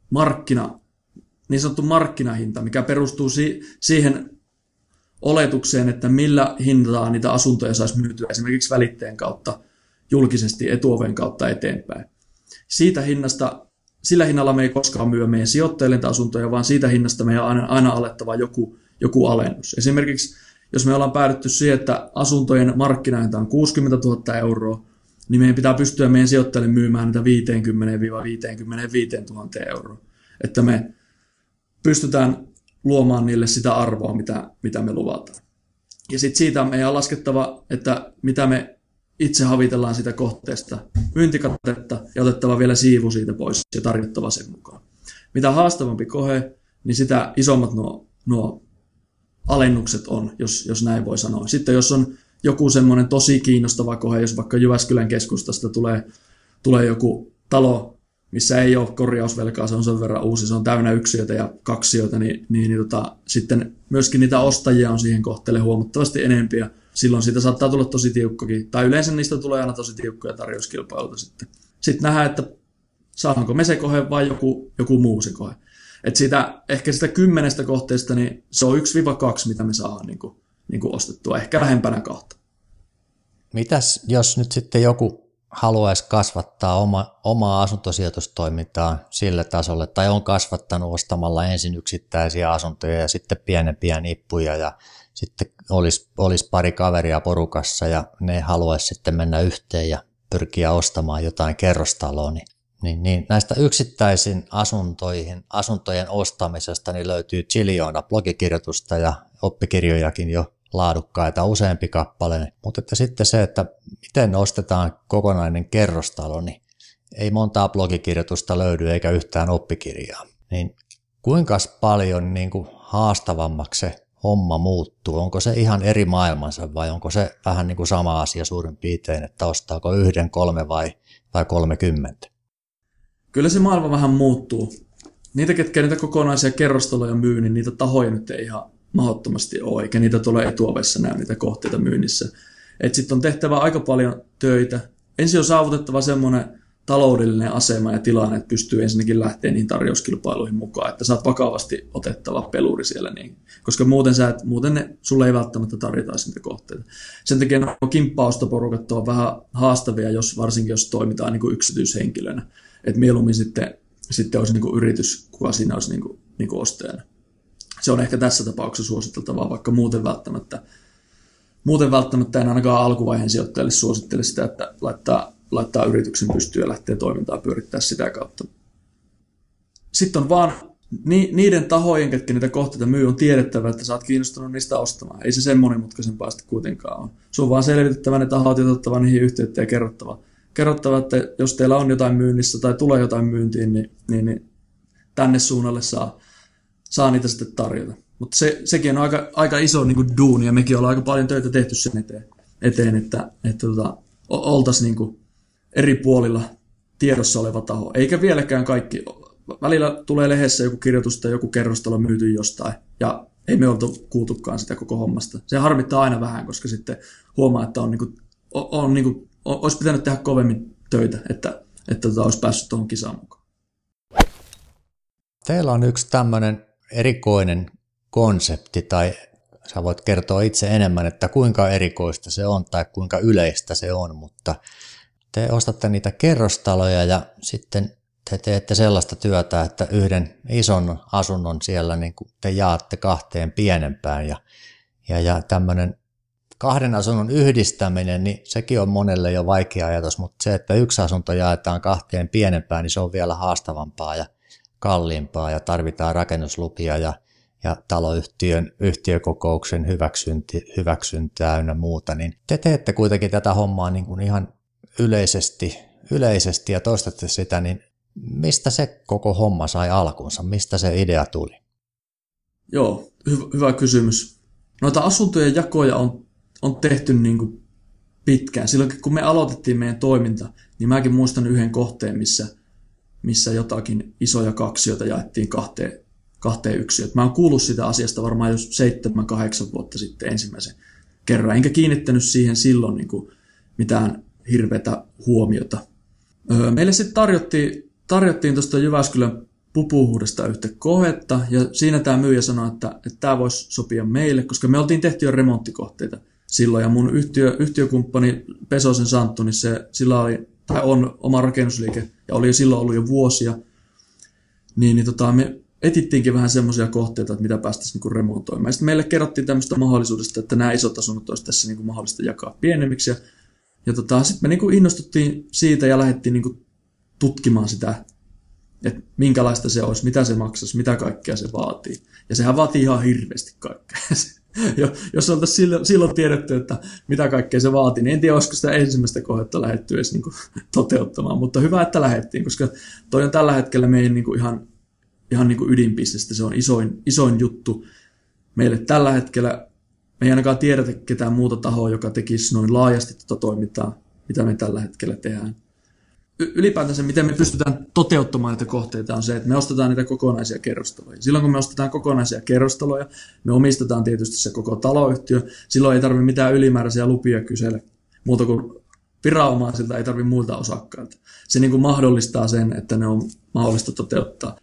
niin sanottu markkinahinta, mikä perustuu siihen oletukseen, että millä hintaa niitä asuntoja saisi myytyä esimerkiksi välitteen kautta julkisesti etuoven kautta eteenpäin. Sillä hinnalla me ei koskaan myy meidän sijoittajille asuntoja, vaan siitä hinnasta meidän on aina alettava joku alennus. Esimerkiksi jos me ollaan päädytty siihen, että asuntojen markkinahinta on 60 000 euroa, niin meidän pitää pystyä meidän sijoittajille myymään niitä 50-55 000 euroa. Että me pystytään luomaan niille sitä arvoa, mitä me luvataan. Ja sitten siitä meidän on laskettava, että mitä me itse havitellaan sitä kohteesta myyntikatetta ja otettava vielä siivu siitä pois ja tarjottava sen mukaan. Mitä haastavampi kohe, niin sitä isommat nuo alennukset on, jos näin voi sanoa. Sitten jos on joku semmoinen tosi kiinnostava kohe, jos vaikka Jyväskylän keskustasta tulee joku talo, missä ei ole korjausvelkaa, se on sen verran uusi, se on täynnä yksiöitä ja kaksioita, niin sitten myöskin niitä ostajia on siihen kohteelle huomattavasti enempi, ja silloin siitä saattaa tulla tosi tiukkakin, tai yleensä niistä tulee aina tosi tiukkoja tarjouskilpailuita sitten. Sitten nähdään, että saadaanko me se kohe vai joku muu se kohe. Että ehkä sitä 10 kohteesta, niin se on 1-2, mitä me saadaan niin kuin ostettua, ehkä lähempänä 2. Mitäs jos nyt sitten joku haluaisi kasvattaa omaa asuntosijoitustoimintaa sille tasolle, tai on kasvattanut ostamalla ensin yksittäisiä asuntoja ja sitten pienempiä nippuja, ja sitten olisi pari kaveria porukassa, ja ne haluaisi sitten mennä yhteen ja pyrkiä ostamaan jotain kerrostaloa, niin näistä yksittäisiin asuntojen ostamisesta niin löytyy ziljoona blogikirjoitusta ja oppikirjojakin jo laadukkaita, useampi kappale, mutta että sitten se, että miten ostetaan kokonainen kerrostalo, niin ei montaa blogikirjoitusta löydy eikä yhtään oppikirjaa. Niin kuinka paljon niin kuin haastavammaksi se homma muuttuu? Onko se ihan eri maailmansa vai onko se vähän niin kuin sama asia suurin piirtein, että ostaako 1, 3 vai 30? Kyllä se maailma vähän muuttuu. Niitä, ketkä niitä kokonaisia kerrostaloja myy, niin niitä tahoja nyt ei ihan mahdottomasti ole, eikä niitä tule etuovessa näy niitä kohteita myynnissä. Sitten on tehtävä aika paljon töitä. Ensin on saavutettava semmoinen taloudellinen asema ja tilanne, että pystyy ensinnäkin lähteä niihin tarjouskilpailuihin mukaan, että sä oot vakavasti otettava peluri siellä, niin, koska muuten sulle ei välttämättä tarjota niitä kohteita. Sen takia nuo kimppaustoporukat on vähän haastavia, varsinkin jos toimitaan niin kuin yksityishenkilönä, että mieluummin sitten olisi niin kuin yritys, kuka siinä olisi niin kuin ostajana. Se on ehkä tässä tapauksessa suositeltavaa, vaikka muuten välttämättä en ainakaan alkuvaiheen sijoittajalle suosittele sitä, että laittaa yrityksen pystyyn ja lähtee toimintaa pyörittää sitä kautta. Sitten on vaan niiden tahojen, ketkä niitä kohteita myy, on tiedettävä, että sä oot kiinnostunut niistä ostamaan. Ei se sen monimutkaisempaa sitten kuitenkaan ole. Se on vaan selvitettävä ne tahot ja otettava niihin yhteyttä ja kerrottava, että jos teillä on jotain myynnissä tai tulee jotain myyntiin, niin tänne suunnalle saa niitä sitten tarjota. Mutta sekin on aika iso niin kuin duuni, ja mekin ollaan aika paljon töitä tehty sen eteen että oltaisiin niin kuin eri puolilla tiedossa oleva taho. Eikä vieläkään kaikki. Välillä tulee lehdessä joku kirjoitus tai joku kerrostalo myyty jostain, ja ei me oltu kuultukaan sitä koko hommasta. Se harmittaa aina vähän, koska sitten huomaa, että olisi pitänyt tehdä kovemmin töitä, että olisi päässyt tuohon kisaan mukaan. Teillä on yksi tämmöinen erikoinen konsepti, tai sä voit kertoa itse enemmän, että kuinka erikoista se on tai kuinka yleistä se on, mutta te ostatte niitä kerrostaloja ja sitten te teette sellaista työtä, että yhden ison asunnon siellä niin kuin te jaatte kahteen pienempään ja tämmöinen kahden asunnon yhdistäminen, niin sekin on monelle jo vaikea ajatus, mutta se, että yksi asunto jaetaan kahteen pienempään, niin se on vielä haastavampaa ja kalliimpaa ja tarvitaan rakennuslupia ja taloyhtiön yhtiökokouksen hyväksyntää ynnä muuta, niin te teette kuitenkin tätä hommaa niin kuin ihan yleisesti ja toistatte sitä, niin mistä se koko homma sai alkunsa? Mistä se idea tuli? Joo, hyvä kysymys. Noita asuntojen jakoja on tehty niin kuin pitkään. Silloin kun me aloitettiin meidän toiminta, niin mäkin muistan yhden kohteen, missä jotakin isoja kaksioita jaettiin kahteen yksiöön. Mä oon kuullut sitä asiasta varmaan jo 7-8 vuotta sitten ensimmäisen kerran, enkä kiinnittänyt siihen silloin niin kuin mitään hirveätä huomiota. Meille sitten tarjottiin tuosta Jyväskylän Pupuhuudesta yhtä kohetta, ja siinä tämä myyjä sanoi, että tämä voisi sopia meille, koska me oltiin tehty jo remonttikohteita silloin, ja mun yhtiökumppani Pesosen Santtu, niin sillä on oma rakennusliike, ja oli jo silloin ollut jo vuosia, niin me etittiinkin vähän semmoisia kohteita, että mitä päästäisiin niinku remontoimaan. Sitten meille kerrottiin tämmöistä mahdollisuudesta, että nämä isot asunnot olisi tässä niinku mahdollista jakaa pienemmiksi, ja sitten me niinku innostuttiin siitä ja lähdettiin niinku tutkimaan sitä, että minkälaista se olisi, mitä se maksaisi, mitä kaikkea se vaatii. Ja sehän vaatii ihan hirveästi kaikkea. Jos oltaisiin silloin tiedetty, että mitä kaikkea se vaatii, niin en tiedä, olisiko sitä ensimmäistä kohdetta lähdetty edes niin kuin toteuttamaan. Mutta hyvä, että lähdettiin, koska toi on tällä hetkellä meidän niin kuin ihan niin kuin ydinpistestä. Se on isoin juttu meille tällä hetkellä. Me ei ainakaan tiedetä ketään muuta tahoa, joka tekisi noin laajasti tuota toimintaa, mitä me tällä hetkellä tehdään. Ylipäätänsä, miten me pystytään toteuttamaan näitä kohteita, on se, että me ostetaan niitä kokonaisia kerrostaloja. Silloin, kun me ostetaan kokonaisia kerrostaloja, me omistetaan tietysti se koko taloyhtiö. Silloin ei tarvitse mitään ylimääräisiä lupia kysellä, muuta kuin viranomaisilta, ei tarvitse muilta osakkailta. Se niin kuin mahdollistaa sen, että ne on mahdollista toteuttaa.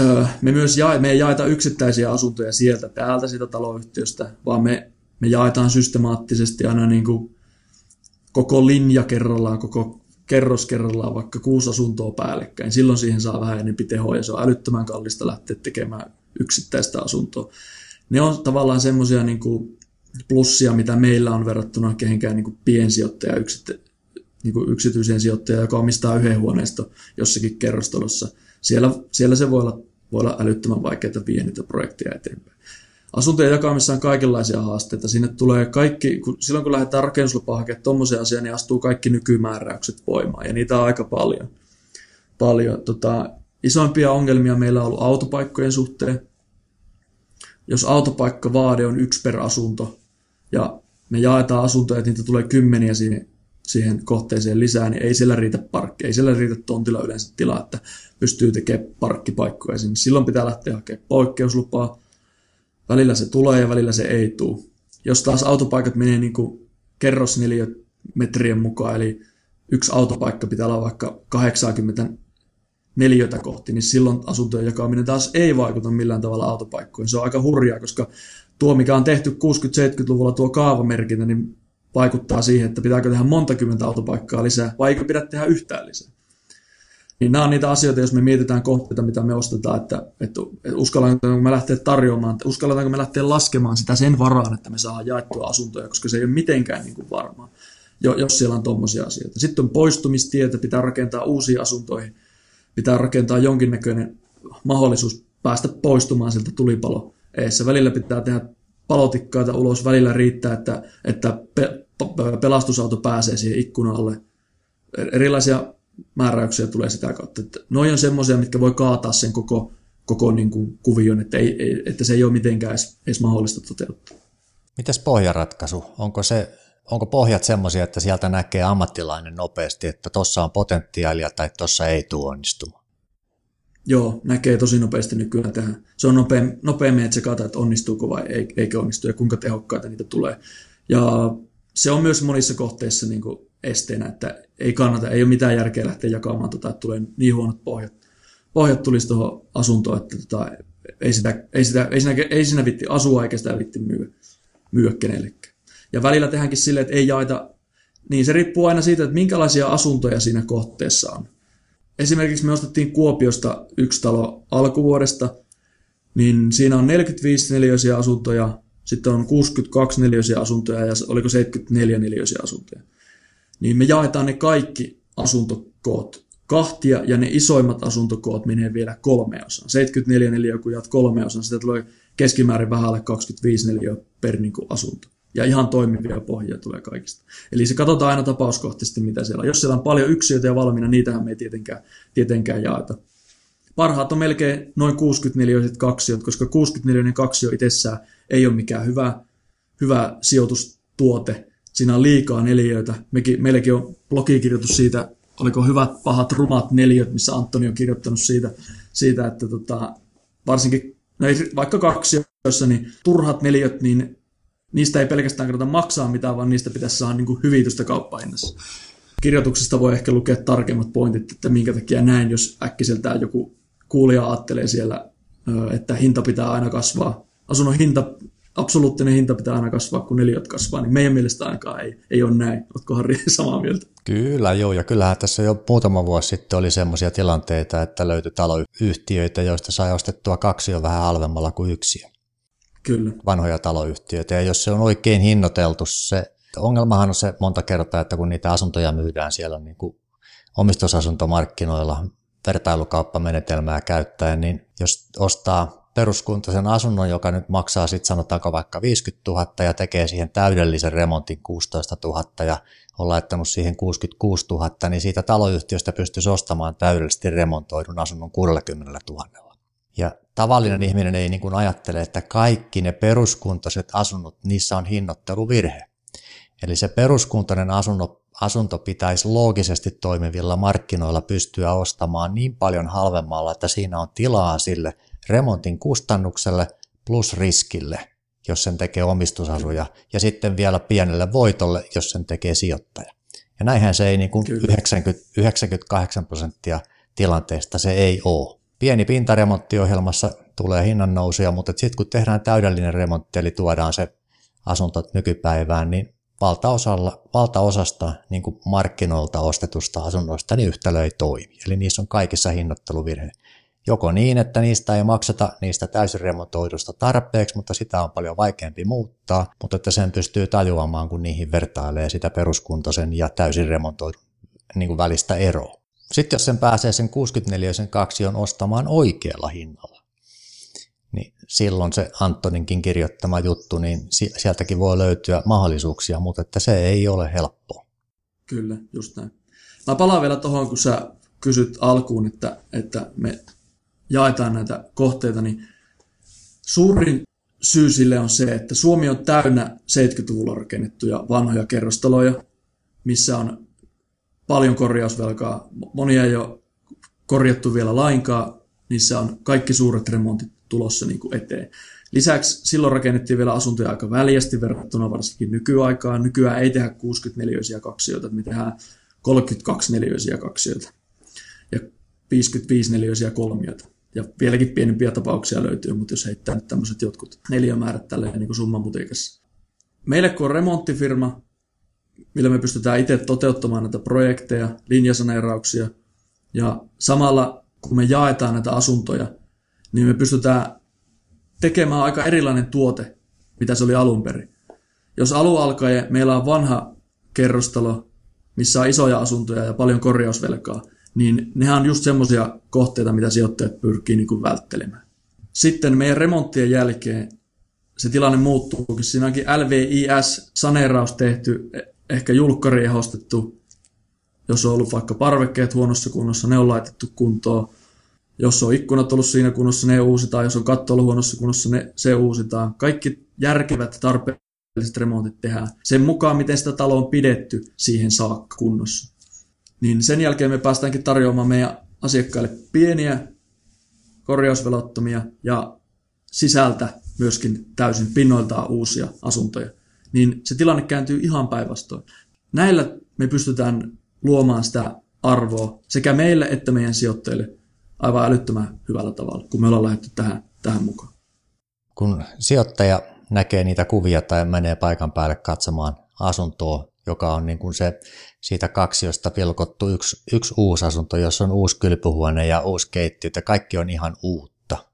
Me ei jaeta yksittäisiä asuntoja täältä siitä taloyhtiöstä, vaan me jaetaan systemaattisesti aina niin kuin koko linja kerrallaan, koko kerros kerrallaan vaikka 6 asuntoa päällekkäin. Silloin siihen saa vähän enemmän tehoa ja se on älyttömän kallista lähteä tekemään yksittäistä asuntoa. Ne on tavallaan semmoisia niin kuin plussia, mitä meillä on verrattuna kehenkään niin kuin piensijoittaja, niin kuin yksityiseen sijoittajaan, joka omistaa yhden huoneiston jossakin kerrostalossa. Siellä se voi olla älyttömän vaikeaa viedä niitä projekteja eteenpäin. Asuntojen jakamisessa on kaikenlaisia haasteita. Sinne tulee silloin kun lähdetään rakennuslupaa hakemaan tuommoisia asioita, niin astuu kaikki nykymääräykset voimaan, ja niitä on aika paljon. Isoimpia ongelmia meillä on ollut autopaikkojen suhteen. Jos autopaikkavaade on 1 per asunto, ja me jaetaan asuntoja, että niitä tulee 10 siihen kohteeseen lisää, niin ei siellä riitä parkki, ei siellä riitä tontilla yleensä tilaa, että pystyy tekemään parkkipaikkoja sinne. Silloin pitää lähteä hakemaan poikkeuslupaa. Välillä se tulee ja välillä se ei tule. Jos taas autopaikat menee niin kuin kerrosneliömetrien mukaan, eli yksi autopaikka pitää olla vaikka 80 neliötä kohti, niin silloin asuntojen jakaminen taas ei vaikuta millään tavalla autopaikkoihin. Se on aika hurjaa, koska tuo, mikä on tehty 60-70-luvulla, tuo kaavamerkintä, niin vaikuttaa siihen, että pitääkö tehdä monta kymmentä autopaikkaa lisää, vai eikö pidä tehdä yhtään lisää. Niin nämä on niitä asioita, jos me mietitään kohteita, mitä me ostetaan, että uskalletaanko me lähteä tarjoamaan, uskalletaanko me lähteä laskemaan sitä sen varaan, että me saadaan jaettua asuntoja, koska se ei ole mitenkään niin kuin varmaa, jos siellä on tuommoisia asioita. Sitten on poistumistietä, pitää rakentaa uusia asuntoihin, pitää rakentaa jonkinnäköinen mahdollisuus päästä poistumaan siltä tulipalo eessä. Välillä pitää tehdä palotikkaita ulos, välillä riittää, että pelastusauto pääsee siihen ikkunan alle. Erilaisia määräyksiä tulee sitä kautta. Noi on semmoisia, mitkä voi kaataa sen koko niin kuin kuvion, että se ei ole mitenkään edes mahdollista toteuttaa. Mites pohjaratkaisu? Onko pohjat semmoisia, että sieltä näkee ammattilainen nopeasti, että tuossa on potentiaalia tai tuossa ei tule onnistumaan? Joo, näkee tosi nopeasti nykyään tähän. Se on nopeammin, että se katsotaan, että onnistuuko vai eikö onnistu ja kuinka tehokkaita niitä tulee. Ja se on myös monissa kohteissa niin kuin esteenä, että ei ole mitään järkeä lähteä jakamaan, että tulee niin huonot pohjat. Pohjat tulisi tuohon asuntoon, että ei siinä vitti asua eikä sitä vitti myyä kenellekään. Ja välillä tehdäänkin silleen, että ei jaeta, niin se riippuu aina siitä, että minkälaisia asuntoja siinä kohteessa on. Esimerkiksi me ostettiin Kuopiosta yksi talo alkuvuodesta, niin siinä on 45 neliöisiä asuntoja, sitten on 62 neliöisiä asuntoja ja oliko 74 neliöisiä asuntoja. Niin me jaetaan ne kaikki asuntokoot kahtia ja ne isoimmat asuntokoot menee vielä 3 osaan. 74 neliöä kun jaat 3 osaan, sitä tulee keskimäärin vähän alle 25 neliöä per niin kuin asunto. Ja ihan toimivia pohjia tulee kaikista. Eli se katsotaan aina tapauskohtaisesti, mitä siellä on. Jos siellä on paljon yksiöitä ja valmiina, niitähän me ei tietenkään jaeta. Parhaat on melkein noin 60-neliöiset kaksiot, koska 60-neliöinen kaksio itsessään ei ole mikään hyvä sijoitustuote. Siinä on liikaa neliöitä. Meilläkin on blogikirjoitus siitä, oliko hyvät, pahat, rumat neliöt, missä Antoni on kirjoittanut siitä että varsinkin vaikka kaksioissa, niin turhat neliöt, niin niistä ei pelkästään kannata maksaa mitään, vaan niistä pitäisi saada niin kuin hyvitystä kauppahinnassa. Kirjoituksesta voi ehkä lukea tarkemmat pointit, että minkä takia näin, jos äkkiseltään joku kuulija ajattelee siellä, että hinta pitää aina kasvaa. Asunnon absoluuttinen hinta pitää aina kasvaa, kun neliöt kasvaa, niin meidän mielestä ainakaan ei ole näin. Oletko Harri samaa mieltä? Kyllä, joo, ja kyllähän tässä jo muutama vuosi sitten oli semmoisia tilanteita, että löytyi taloyhtiöitä, joista sai ostettua kaksio vähän halvemmalla kuin yksiö. Kyllä. Vanhoja taloyhtiöitä, ja jos se on oikein hinnoiteltu, ongelmahan on se monta kertaa, että kun niitä asuntoja myydään siellä niin kuin omistusasuntomarkkinoilla vertailukauppamenetelmää käyttäen, niin jos ostaa peruskuntaisen asunnon, joka nyt maksaa sitten sanotaanko vaikka 50 000 ja tekee siihen täydellisen remontin 16 000 ja on laittanut siihen 66 000, niin siitä taloyhtiöstä pystyisi ostamaan täydellisesti remontoidun asunnon 60 000. Ja tavallinen ihminen ei niin kuin ajattele, että kaikki ne peruskuntoiset asunnot, niissä on hinnoitteluvirhe. Eli se peruskuntainen asunto pitäisi loogisesti toimivilla markkinoilla pystyä ostamaan niin paljon halvemmalla, että siinä on tilaa sille remontin kustannukselle plus riskille, jos sen tekee omistusasuja, ja sitten vielä pienelle voitolle, jos sen tekee sijoittaja. Ja näinhän se ei niin kuin 98% tilanteesta se ei ole. Pieni pintaremonttiohjelmassa tulee hinnannousuja, mutta sitten kun tehdään täydellinen remontti, eli tuodaan se asunto nykypäivään, niin valtaosasta niin kuin markkinoilta ostetusta asunnoista niin yhtälö ei toimi. Eli niissä on kaikissa hinnoitteluvirhe. Joko niin, että niistä ei makseta niistä täysin remontoidusta tarpeeksi, mutta sitä on paljon vaikeampi muuttaa, mutta että sen pystyy tajuamaan, kun niihin vertailee sitä peruskuntoisen ja täysin remontoidun niin kuin välistä eroa. Sitten jos sen pääsee sen 64-sen kaksion ostamaan oikealla hinnalla, niin silloin se Antoninkin kirjoittama juttu, niin sieltäkin voi löytyä mahdollisuuksia, mutta että se ei ole helppoa. Kyllä, just näin. Mä palaan vielä tuohon, kun sä kysyt alkuun, että me jaetaan näitä kohteita, niin suurin syy sille on se, että Suomi on täynnä 70-luvulla rakennettuja vanhoja kerrostaloja, missä on paljon korjausvelkaa. Monia ei ole korjattu vielä lainkaan, niissä on kaikki suuret remontit tulossa niin kuin eteen. Lisäksi silloin rakennettiin vielä asuntoja aika väljästi verrattuna varsinkin nykyaikaan. Nykyään ei tehdä 64-siä kaksioita, me tehdään 32-neliöisiä kaksioita ja 55-neliöisiä kolmioita. Ja vieläkin pienempiä tapauksia löytyy, mutta jos heittää nyt tämmöiset jotkut neliömäärät tälleen niin kuin summamutikassa. Meille kun on remonttifirma, millä me pystytään itse toteuttamaan näitä projekteja, linjasaneerauksia, ja samalla kun me jaetaan näitä asuntoja, niin me pystytään tekemään aika erilainen tuote, mitä se oli alun perin. Jos alun alkaen meillä on vanha kerrostalo, missä on isoja asuntoja ja paljon korjausvelkaa, niin nehän on just semmoisia kohteita, mitä sijoittajat pyrkii niin kuin välttelemään. Sitten meidän remonttien jälkeen se tilanne muuttuukin. Siinä onkin LVIS-saneeraus tehty, ehkä julkkari ehostettu. Jos on ollut vaikka parvekkeet huonossa kunnossa, ne on laitettu kuntoon. Jos on ikkunat ollut siinä kunnossa, ne uusitaan. Jos on katto ollut huonossa kunnossa, se uusitaan. Kaikki järkevät tarpeelliset remontit tehdään sen mukaan, miten sitä taloa on pidetty siihen saakka kunnossa. Niin sen jälkeen me päästäänkin tarjoamaan meidän asiakkaille pieniä, korjausvelottomia ja sisältä myöskin täysin pinnoiltaan uusia asuntoja. Niin se tilanne kääntyy ihan päinvastoin. Näillä me pystytään luomaan sitä arvoa sekä meille että meidän sijoittajille aivan älyttömän hyvällä tavalla, kun me ollaan lähdetty tähän mukaan. Kun sijoittaja näkee niitä kuvia tai menee paikan päälle katsomaan asuntoa, joka on niin kuin se siitä kaksiosta pilkottu yksi uusi asunto, jossa on uusi kylpyhuone ja uusi keittiö, ja kaikki on ihan uutta.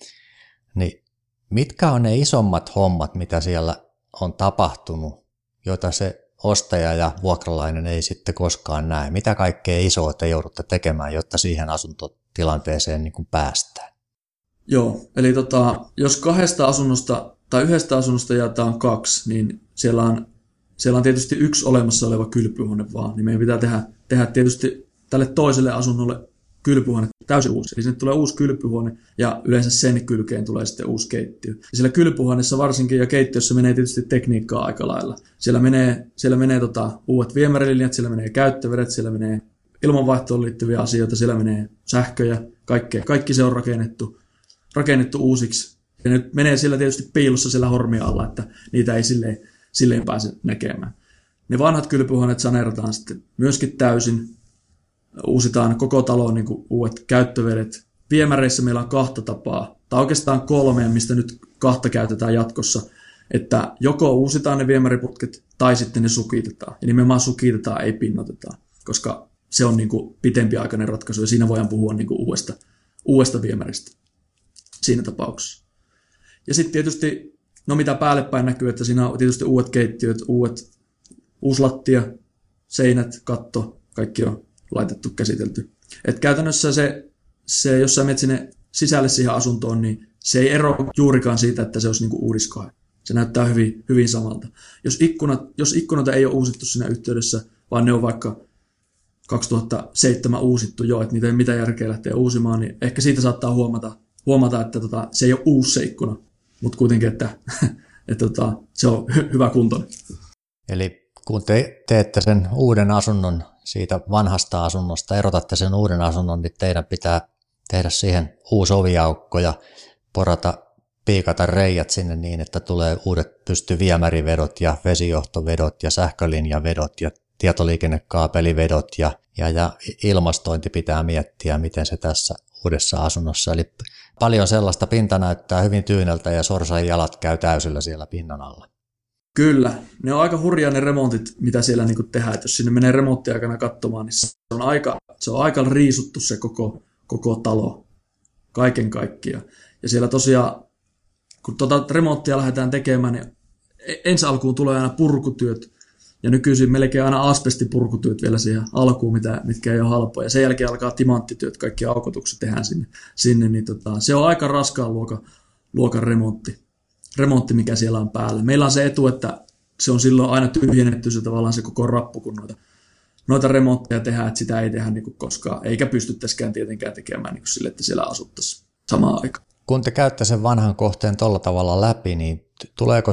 Niin mitkä on ne isommat hommat, mitä siellä on tapahtunut, joita se ostaja ja vuokralainen ei sitten koskaan näe? Mitä kaikkea isoa te joudutte tekemään, jotta siihen asuntotilanteeseen niin kuin päästään? Joo, eli jos kahdesta asunnosta tai yhdestä asunnosta jaetaan kaksi, niin siellä on tietysti yksi olemassa oleva kylpyhuone vaan, niin meidän pitää tehdä tietysti tälle toiselle asunnolle kylpyhuone täysin uusi. Eli sinne tulee uusi kylpyhuone ja yleensä sen kylkeen tulee sitten uusi keittiö. Ja siellä kylpyhuoneessa varsinkin ja keittiössä menee tietysti tekniikkaa aika lailla. Siellä menee uudet viemärilinjat, siellä menee käyttövedet, siellä menee ilmanvaihtoon liittyviä asioita, siellä menee sähköjä, kaikkea. Kaikki se on rakennettu uusiksi. Ja nyt menee siellä tietysti piilossa siellä hormia alla, että niitä ei silleen pääse näkemään. Ne vanhat kylpyhuoneet saneerataan sitten myöskin täysin. Uusitaan koko taloon niin kuin uudet käyttövedet. Viemäreissä meillä on 2 tapaa, tai oikeastaan 3, mistä nyt 2 käytetään jatkossa. Että joko uusitaan ne viemäriputket, tai sitten ne sukitetaan. Ja nimenomaan sukitetaan, ei pinnotetaan, koska se on niin kuin pitempiaikainen ratkaisu, ja siinä voidaan puhua niin kuin uudesta viemäristä siinä tapauksessa. Ja sitten tietysti, mitä päälle päin näkyy, että siinä on tietysti uudet keittiöt, uusi lattia, seinät, katto, kaikki on laitettu, käsitelty. Et käytännössä se, jos sä menet sinne sisälle siihen asuntoon, niin se ei ero juurikaan siitä, että se olisi niinku uudiskoe. Se näyttää hyvin, hyvin samalta. Jos ikkunoita ei ole uusittu siinä yhteydessä, vaan ne on vaikka 2007 uusittu jo, että niitä ei mitään järkeä lähteä uusimaan, niin ehkä siitä saattaa huomata että se ei ole uusi se ikkuna, mutta kuitenkin, että se on hyvä kuntoinen. Eli kun te teette sen uuden asunnon siitä vanhasta asunnosta, erotatte sen uuden asunnon, niin teidän pitää tehdä siihen uusi oviaukko ja piikata reijät sinne niin, että tulee uudet pystyviemärivedot ja vesijohtovedot ja sähkölinjavedot ja tietoliikennekaapelivedot ja ilmastointi pitää miettiä, miten se tässä uudessa asunnossa. Eli paljon sellaista, pinta näyttää hyvin tyyneltä ja sorsan jalat käy täysillä siellä pinnan alla. Kyllä, ne on aika hurjaa ne remontit, mitä siellä niin tehdään. Et jos sinne menee remonttiaikana katsomaan, niin se on aika riisuttu se koko talo kaiken kaikkiaan. Ja siellä tosiaan, kun remonttia lähdetään tekemään, niin ensi alkuun tulee aina purkutyöt. Ja nykyisin melkein aina asbestipurkutyöt vielä siihen alkuun, mitkä ei ole halpoja. Sen jälkeen alkaa timanttityöt, kaikki aukotukset tehdään sinne niin se on aika raskaan luokan remontti, mikä siellä on päällä. Meillä on se etu, että se on silloin aina tyhjennetty se tavallaan se koko rappu, kun noita remontteja tehdään, että sitä ei tehdä niin kuin koskaan, eikä pystyttäisikään tietenkään tekemään niin kuin sille, että siellä asuttaisiin samaan aikaan. Kun te käytte sen vanhan kohteen tuolla tavalla läpi, niin tuleeko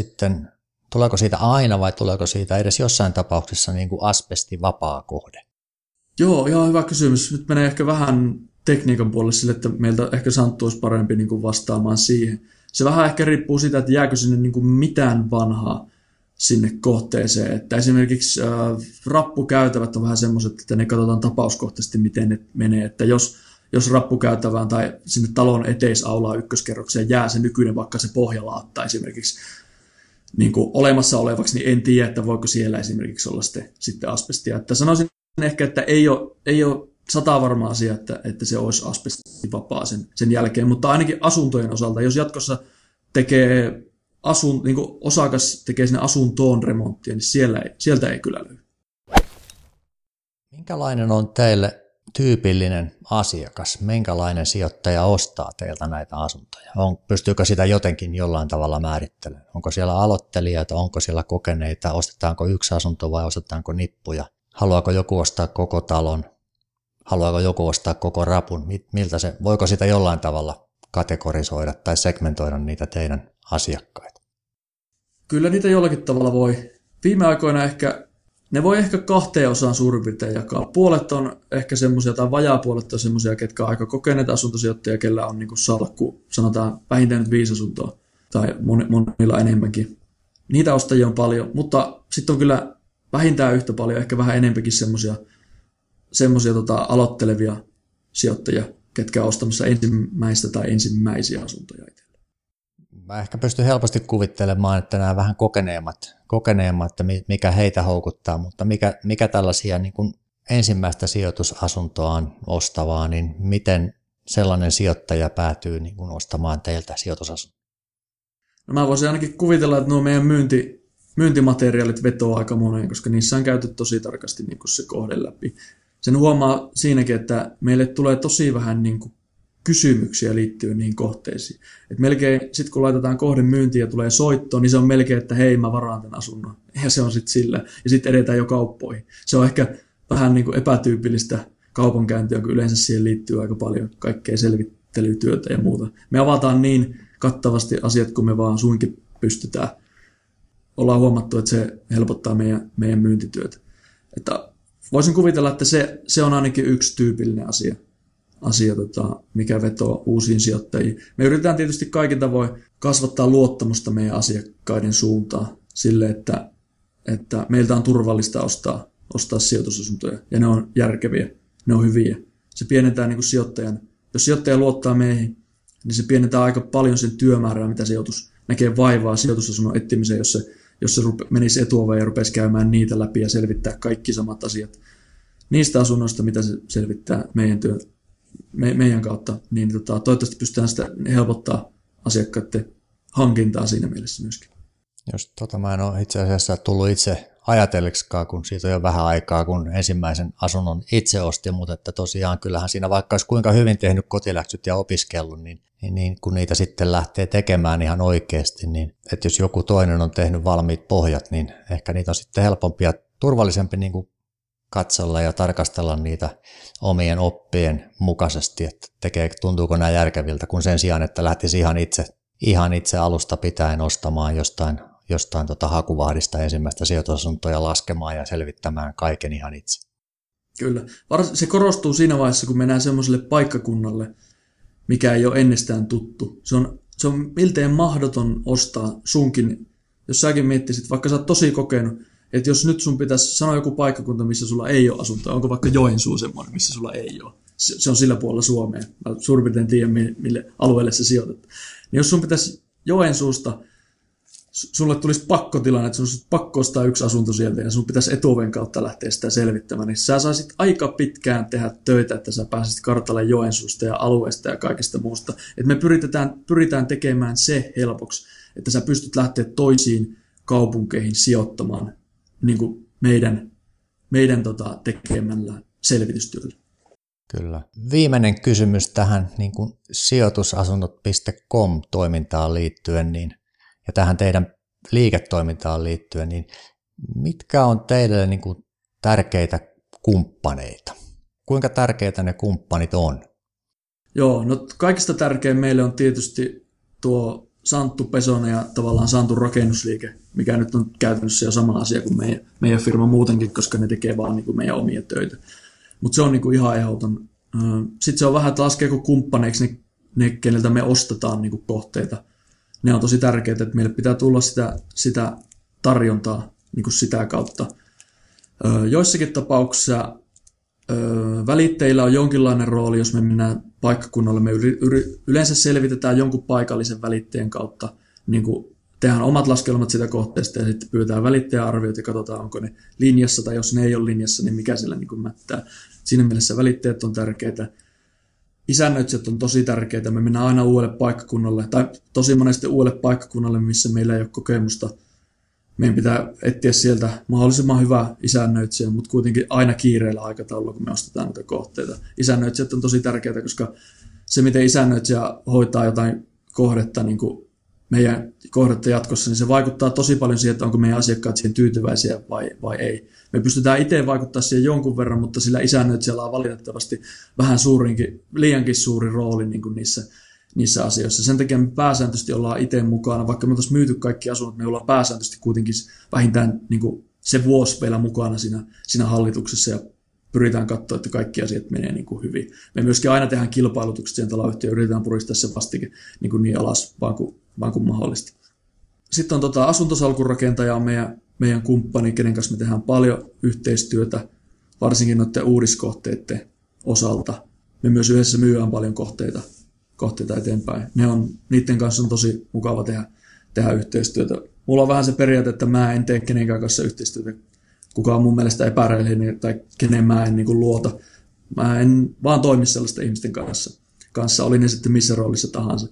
siitä aina vai tuleeko siitä edes jossain tapauksessa niin kuin asbestivapaa kohde? Joo, ihan hyvä kysymys. Nyt menee ehkä vähän tekniikan puolelle sille, että meiltä ehkä Santtu olisi parempi niin kuin vastaamaan siihen. Se vähän ehkä riippuu siitä, että jääkö sinne niin kuin mitään sinne kohteeseen. Että esimerkiksi rappukäytävät on vähän semmoiset, että ne katsotaan tapauskohtaisesti, miten ne menee. Että jos rappukäytävään tai sinne talon eteisaulaa ykköskerrokseen jää se nykyinen vaikka se pohjalaatta esimerkiksi niin kuin olemassa olevaksi, niin en tiedä, että voiko siellä esimerkiksi olla sitten asbestia. Että sanoisin ehkä, että ei ole 100% varma asia, että se olisi asbestivapaa sen jälkeen, mutta ainakin asuntojen osalta, jos jatkossa tekee niin kuin osakas tekee sinne asuntoon remonttia, niin sieltä ei kyllä löydy. Minkälainen on teille tyypillinen asiakas? Minkälainen sijoittaja ostaa teiltä näitä asuntoja? Pystyykö sitä jotenkin jollain tavalla määrittelemään? Onko siellä aloittelijoita, onko siellä kokeneita, ostetaanko yksi asunto vai ostetaanko nippuja? Haluaako joku ostaa koko talon? Haluaako joku ostaa koko rapun? Voiko sitä jollain tavalla kategorisoida tai segmentoida niitä teidän asiakkaita? Kyllä niitä jollakin tavalla voi. Viime aikoina ne voi ehkä 2 osaan suurin piirtein jakaa. Puolet on ehkä semmoisia, tai vajaapuolet on semmoisia, ketkä on aika kokeneita asuntosijoittajia, kellä on niin salkku, sanotaan vähintään 5 asuntoa, tai monilla enemmänkin. Niitä ostajia on paljon, mutta sitten on kyllä vähintään yhtä paljon, ehkä vähän enempikin semmoisia aloittelevia sijoittajia, ketkä on ostamassa ensimmäistä tai ensimmäisiä asuntoja itselleen. Mä ehkä pystyn helposti kuvittelemaan, että nämä vähän kokeneemmat, että mikä heitä houkuttaa, mutta mikä tällaisia niin kuin ensimmäistä sijoitusasuntoaan ostavaa, niin miten sellainen sijoittaja päätyy niin kuin ostamaan teiltä sijoitusasuntoa? No mä voisin ainakin kuvitella, että nuo meidän myyntimateriaalit vetoaa aika moneen, koska niissä on käyty tosi tarkasti niin kuin se kohde läpi. Sen huomaa siinäkin, että meille tulee tosi vähän niin kuin kysymyksiä liittyen niihin kohteisiin. Et melkein sitten kun laitetaan kohden myyntiin ja tulee soitto, niin se on melkein, että hei, mä varaan tämän asunnon. Ja se on sitten sillä. Ja sitten edetään jo kauppoihin. Se on ehkä vähän niin kuin epätyypillistä kaupankäyntiä, kun yleensä siihen liittyy aika paljon kaikkea selvittelytyötä ja muuta. Me avataan niin kattavasti asiat, kun me vaan suinkin pystytään. Ollaan huomattu, että se helpottaa meidän myyntityötä. Että voisin kuvitella, että se on ainakin yksi tyypillinen asia, mikä vetoo uusiin sijoittajiin. Me yritetään tietysti kaikin tavoin kasvattaa luottamusta meidän asiakkaiden suuntaan sille, että meiltä on turvallista ostaa sijoitusasuntoja ja ne on järkeviä, ne on hyviä. Se pienentää niin kuin sijoittajan, jos sijoittaja luottaa meihin, niin se pienentää aika paljon sen työmäärää, mitä sijoitus näkee vaivaa sijoitusasunnon etsimiseen, jos se menisi etuoveen ja rupesi käymään niitä läpi ja selvittää kaikki samat asiat niistä asunnoista, mitä se selvittää meidän kautta, niin toivottavasti pystytään sitä helpottaa asiakkaiden hankintaa siinä mielessä myöskin. Just mä en ole itse asiassa tullut itse ajatelliksikaan, kun siitä on jo vähän aikaa, kun ensimmäisen asunnon itse osti, mutta että tosiaan kyllähän siinä vaikka olisi kuinka hyvin tehnyt kotiläksyt ja opiskellut, niin kun niitä sitten lähtee tekemään ihan oikeasti, niin että jos joku toinen on tehnyt valmiit pohjat, niin ehkä niitä on sitten helpompi ja turvallisempi niin kuin katsella ja tarkastella niitä omien oppien mukaisesti, että tuntuuko nämä järkeviltä, kun sen sijaan, että lähtisi ihan itse alusta pitäen ostamaan jostain hakuvahdista ensimmäistä sijoitusasuntoa ja laskemaan ja selvittämään kaiken ihan itse. Kyllä. Se korostuu siinä vaiheessa, kun mennään semmoiselle paikkakunnalle, mikä ei ole ennestään tuttu. Se on miltei mahdoton ostaa sunkin, jos säkin miettisit, vaikka sä oot tosi kokenut, että jos nyt sun pitäisi sanoa joku paikkakunta, missä sulla ei ole asuntoa, onko vaikka Joensuu semmoinen, missä sulla ei ole. Se on sillä puolella Suomea. Mä suurin piirtein tiedän, mille alueelle se sijoitettu. Niin jos sun pitäisi Joensuusta, sulle tulisi pakkotilanne, että sun olisi pakko ostaa yksi asunto sieltä ja sun pitäisi etuoven kautta lähteä sitä selvittämään, niin sä saisit aika pitkään tehdä töitä, että sä pääsisit kartalle Joensuusta ja alueesta ja kaikista muusta. Et me pyritään tekemään se helpoksi, että sä pystyt lähteä toisiin kaupunkeihin sijoittamaan niin kuin meidän tekemällä selvitystyöllä. Kyllä. Viimeinen kysymys tähän niin kuin sijoitusasunnot.com-toimintaan liittyen ja tähän teidän liiketoimintaan liittyen, niin mitkä on teille niin kuin tärkeitä kumppaneita? Kuinka tärkeitä ne kumppanit on? Joo, no kaikista tärkein meille on tietysti tuo Santtu Pesonen ja tavallaan Santun rakennusliike, mikä nyt on käytännössä jo sama asia kuin meidän firma muutenkin, koska ne tekee vaan niin kuin meidän omia töitä. Mutta se on niin kuin ihan ehdoton. Sitten se on vähän, että laskeeko kumppaneiksi ne keneltä me ostetaan niin kuin kohteita. Ne on tosi tärkeää, että meille pitää tulla sitä tarjontaa niin kuin sitä kautta. Joissakin tapauksissa välittäjillä on jonkinlainen rooli, jos me mennään paikkakunnalle. Me yleensä selvitetään jonkun paikallisen välittäjän kautta, niin kuin tehdään omat laskelmat sitä kohteesta ja sitten pyydetään välittäjäarviot ja katsotaan, onko ne linjassa tai jos ne ei ole linjassa, niin mikä sillä niin kuin mättää. Siinä mielessä välittäjät on tärkeitä. Isännöitsijät on tosi tärkeitä. Me mennään aina uudelle paikkakunnalle tai tosi monesti uudelle paikkakunnalle, missä meillä ei ole kokemusta. Meidän pitää etsiä sieltä mahdollisimman hyvä isännöitsijä, mutta kuitenkin aina kiireellä aikataululla, kun me ostetaan näitä kohteita. Isännöitsijät on tosi tärkeitä, koska se, miten isännöitsijä hoitaa jotain kohdetta, niin kuin meidän kohdetta jatkossa, niin se vaikuttaa tosi paljon siihen, että onko meidän asiakkaat siihen tyytyväisiä vai ei. Me pystytään itse vaikuttaa siihen jonkun verran, mutta sillä isännöitsijällä on valitettavasti vähän liiankin suuri rooli niin kuin niissä asioissa. Sen takia me pääsääntöisesti ollaan itse mukana, vaikka me oltaisiin myyty kaikki asunnot, me ollaan pääsääntöisesti kuitenkin vähintään niin kuin se vuosi vielä mukana siinä hallituksessa ja pyritään katsoa, että kaikki asiat menee niin kuin hyvin. Me myöskin aina tehdään kilpailutukset siihen taloyhtiöön, yritetään puristaa se vastike niin alas vaan kuin mahdollista. Sitten on asuntosalkunrakentaja on meidän kumppani, kenen kanssa me tehdään paljon yhteistyötä, varsinkin noiden uudiskohteiden osalta. Me myös yhdessä myydään paljon kohteita eteenpäin. Niiden kanssa on tosi mukava tehdä yhteistyötä. Mulla on vähän se periaate, että mä en tee kenenkään kanssa yhteistyötä, kuka on mun mielestä epärehellinen tai kenen mä en niin kuin luota. Mä en vaan toimi sellaisten ihmisten kanssa, oli ne sitten missä roolissa tahansa.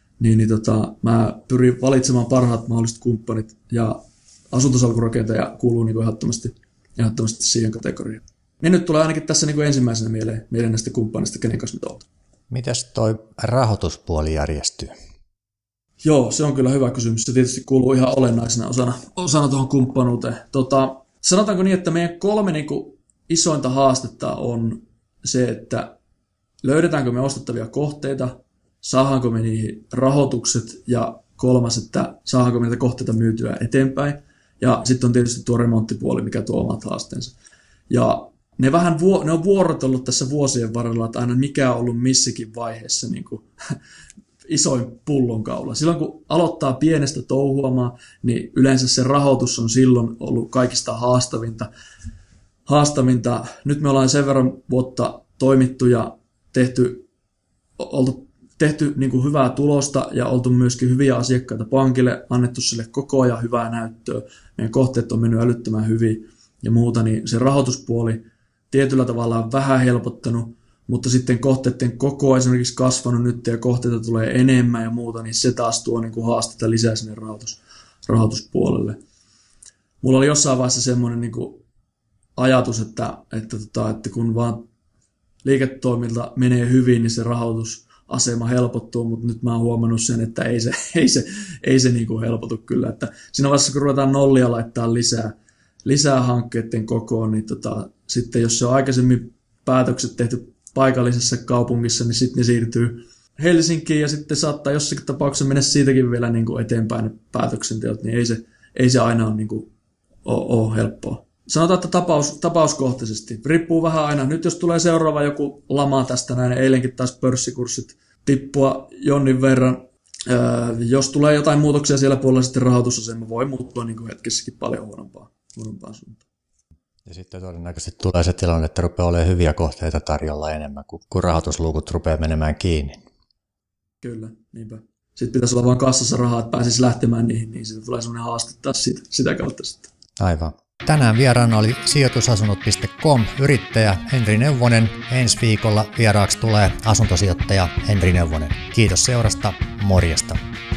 Mä pyrin valitsemaan parhaat mahdolliset kumppanit ja asuntosalkunrakentaja kuuluu niin kuin ehdottomasti siihen kategoriaan. Niin nyt tulee ainakin tässä niin kuin ensimmäisenä mieleen näistä kumppanista, kenen kanssa me ollaan. Mitäs toi rahoituspuoli järjestyy? Joo, se on kyllä hyvä kysymys. Se tietysti kuuluu ihan olennaisena osana tuohon kumppanuuteen. Sanotaanko niin, että meidän 3 niin kuin isointa haastetta on se, että löydetäänkö me ostettavia kohteita, saadaanko me niihin rahoitukset ja 3, että saadaanko me niitä kohteita myytyä eteenpäin. Ja sitten on tietysti tuo remonttipuoli, mikä tuo omat haasteensa. Ja ne on vuorotellut tässä vuosien varrella, että aina mikä on ollut missäkin vaiheessa niin kuin isoin pullonkaula. Silloin kun aloittaa pienestä touhuamaan, niin yleensä se rahoitus on silloin ollut kaikista haastavinta. Nyt me ollaan sen verran vuotta toimittu ja tehty niin kuin hyvää tulosta ja oltu myöskin hyviä asiakkaita pankille, annettu sille koko ajan hyvää näyttöä. Meidän kohteet on mennyt älyttömän hyvin ja muuta, niin se rahoituspuoli tietyllä tavalla on vähän helpottanut, mutta sitten kohteiden koko on esimerkiksi kasvanut nyt ja kohteita tulee enemmän ja muuta, niin se taas tuo niin kuin haastetta lisää sinne rahoituspuolelle. Mulla oli jossain vaiheessa semmoinen niin kuin ajatus, että kun vaan liiketoiminta menee hyvin, niin se rahoitusasema helpottuu, mutta nyt mä oon huomannut sen, että ei se niin kuin helpotu kyllä. Että siinä vaiheessa, kun ruvetaan nollia laittaa lisää hankkeiden kokoon, niin sitten jos se on aikaisemmin päätökset tehty paikallisessa kaupungissa, niin sitten ne siirtyy Helsinkiin ja sitten saattaa jossakin tapauksessa mennä siitäkin vielä niin kuin eteenpäin ne päätöksenteot, niin ei se aina ole, niin kuin, ole helppoa. Sanotaan, että tapauskohtaisesti. Riippuu vähän aina. Nyt jos tulee seuraava joku lama tästä näin, eilenkin taas pörssikurssit tippua jonnin verran. Jos tulee jotain muutoksia siellä puolella, sitten rahoitusasema voi muuttua niin kuin hetkessäkin paljon huonompaan suuntaan. Ja sitten todennäköisesti tulee se tilanne, että rupeaa olemaan hyviä kohteita tarjolla enemmän, kun rahoitusluukut rupeaa menemään kiinni. Kyllä, niinpä. Sitten pitäisi olla vain kassassa rahaa, että pääsisi lähtemään niihin, niin siitä tulee sellainen haaste taas sitä kautta sitten. Aivan. Tänään vieraana oli sijoitusasunnot.com yrittäjä Henri Neuvonen. Ensi viikolla vieraaksi tulee asuntosijoittaja Henri Neuvonen. Kiitos seurasta, morjesta.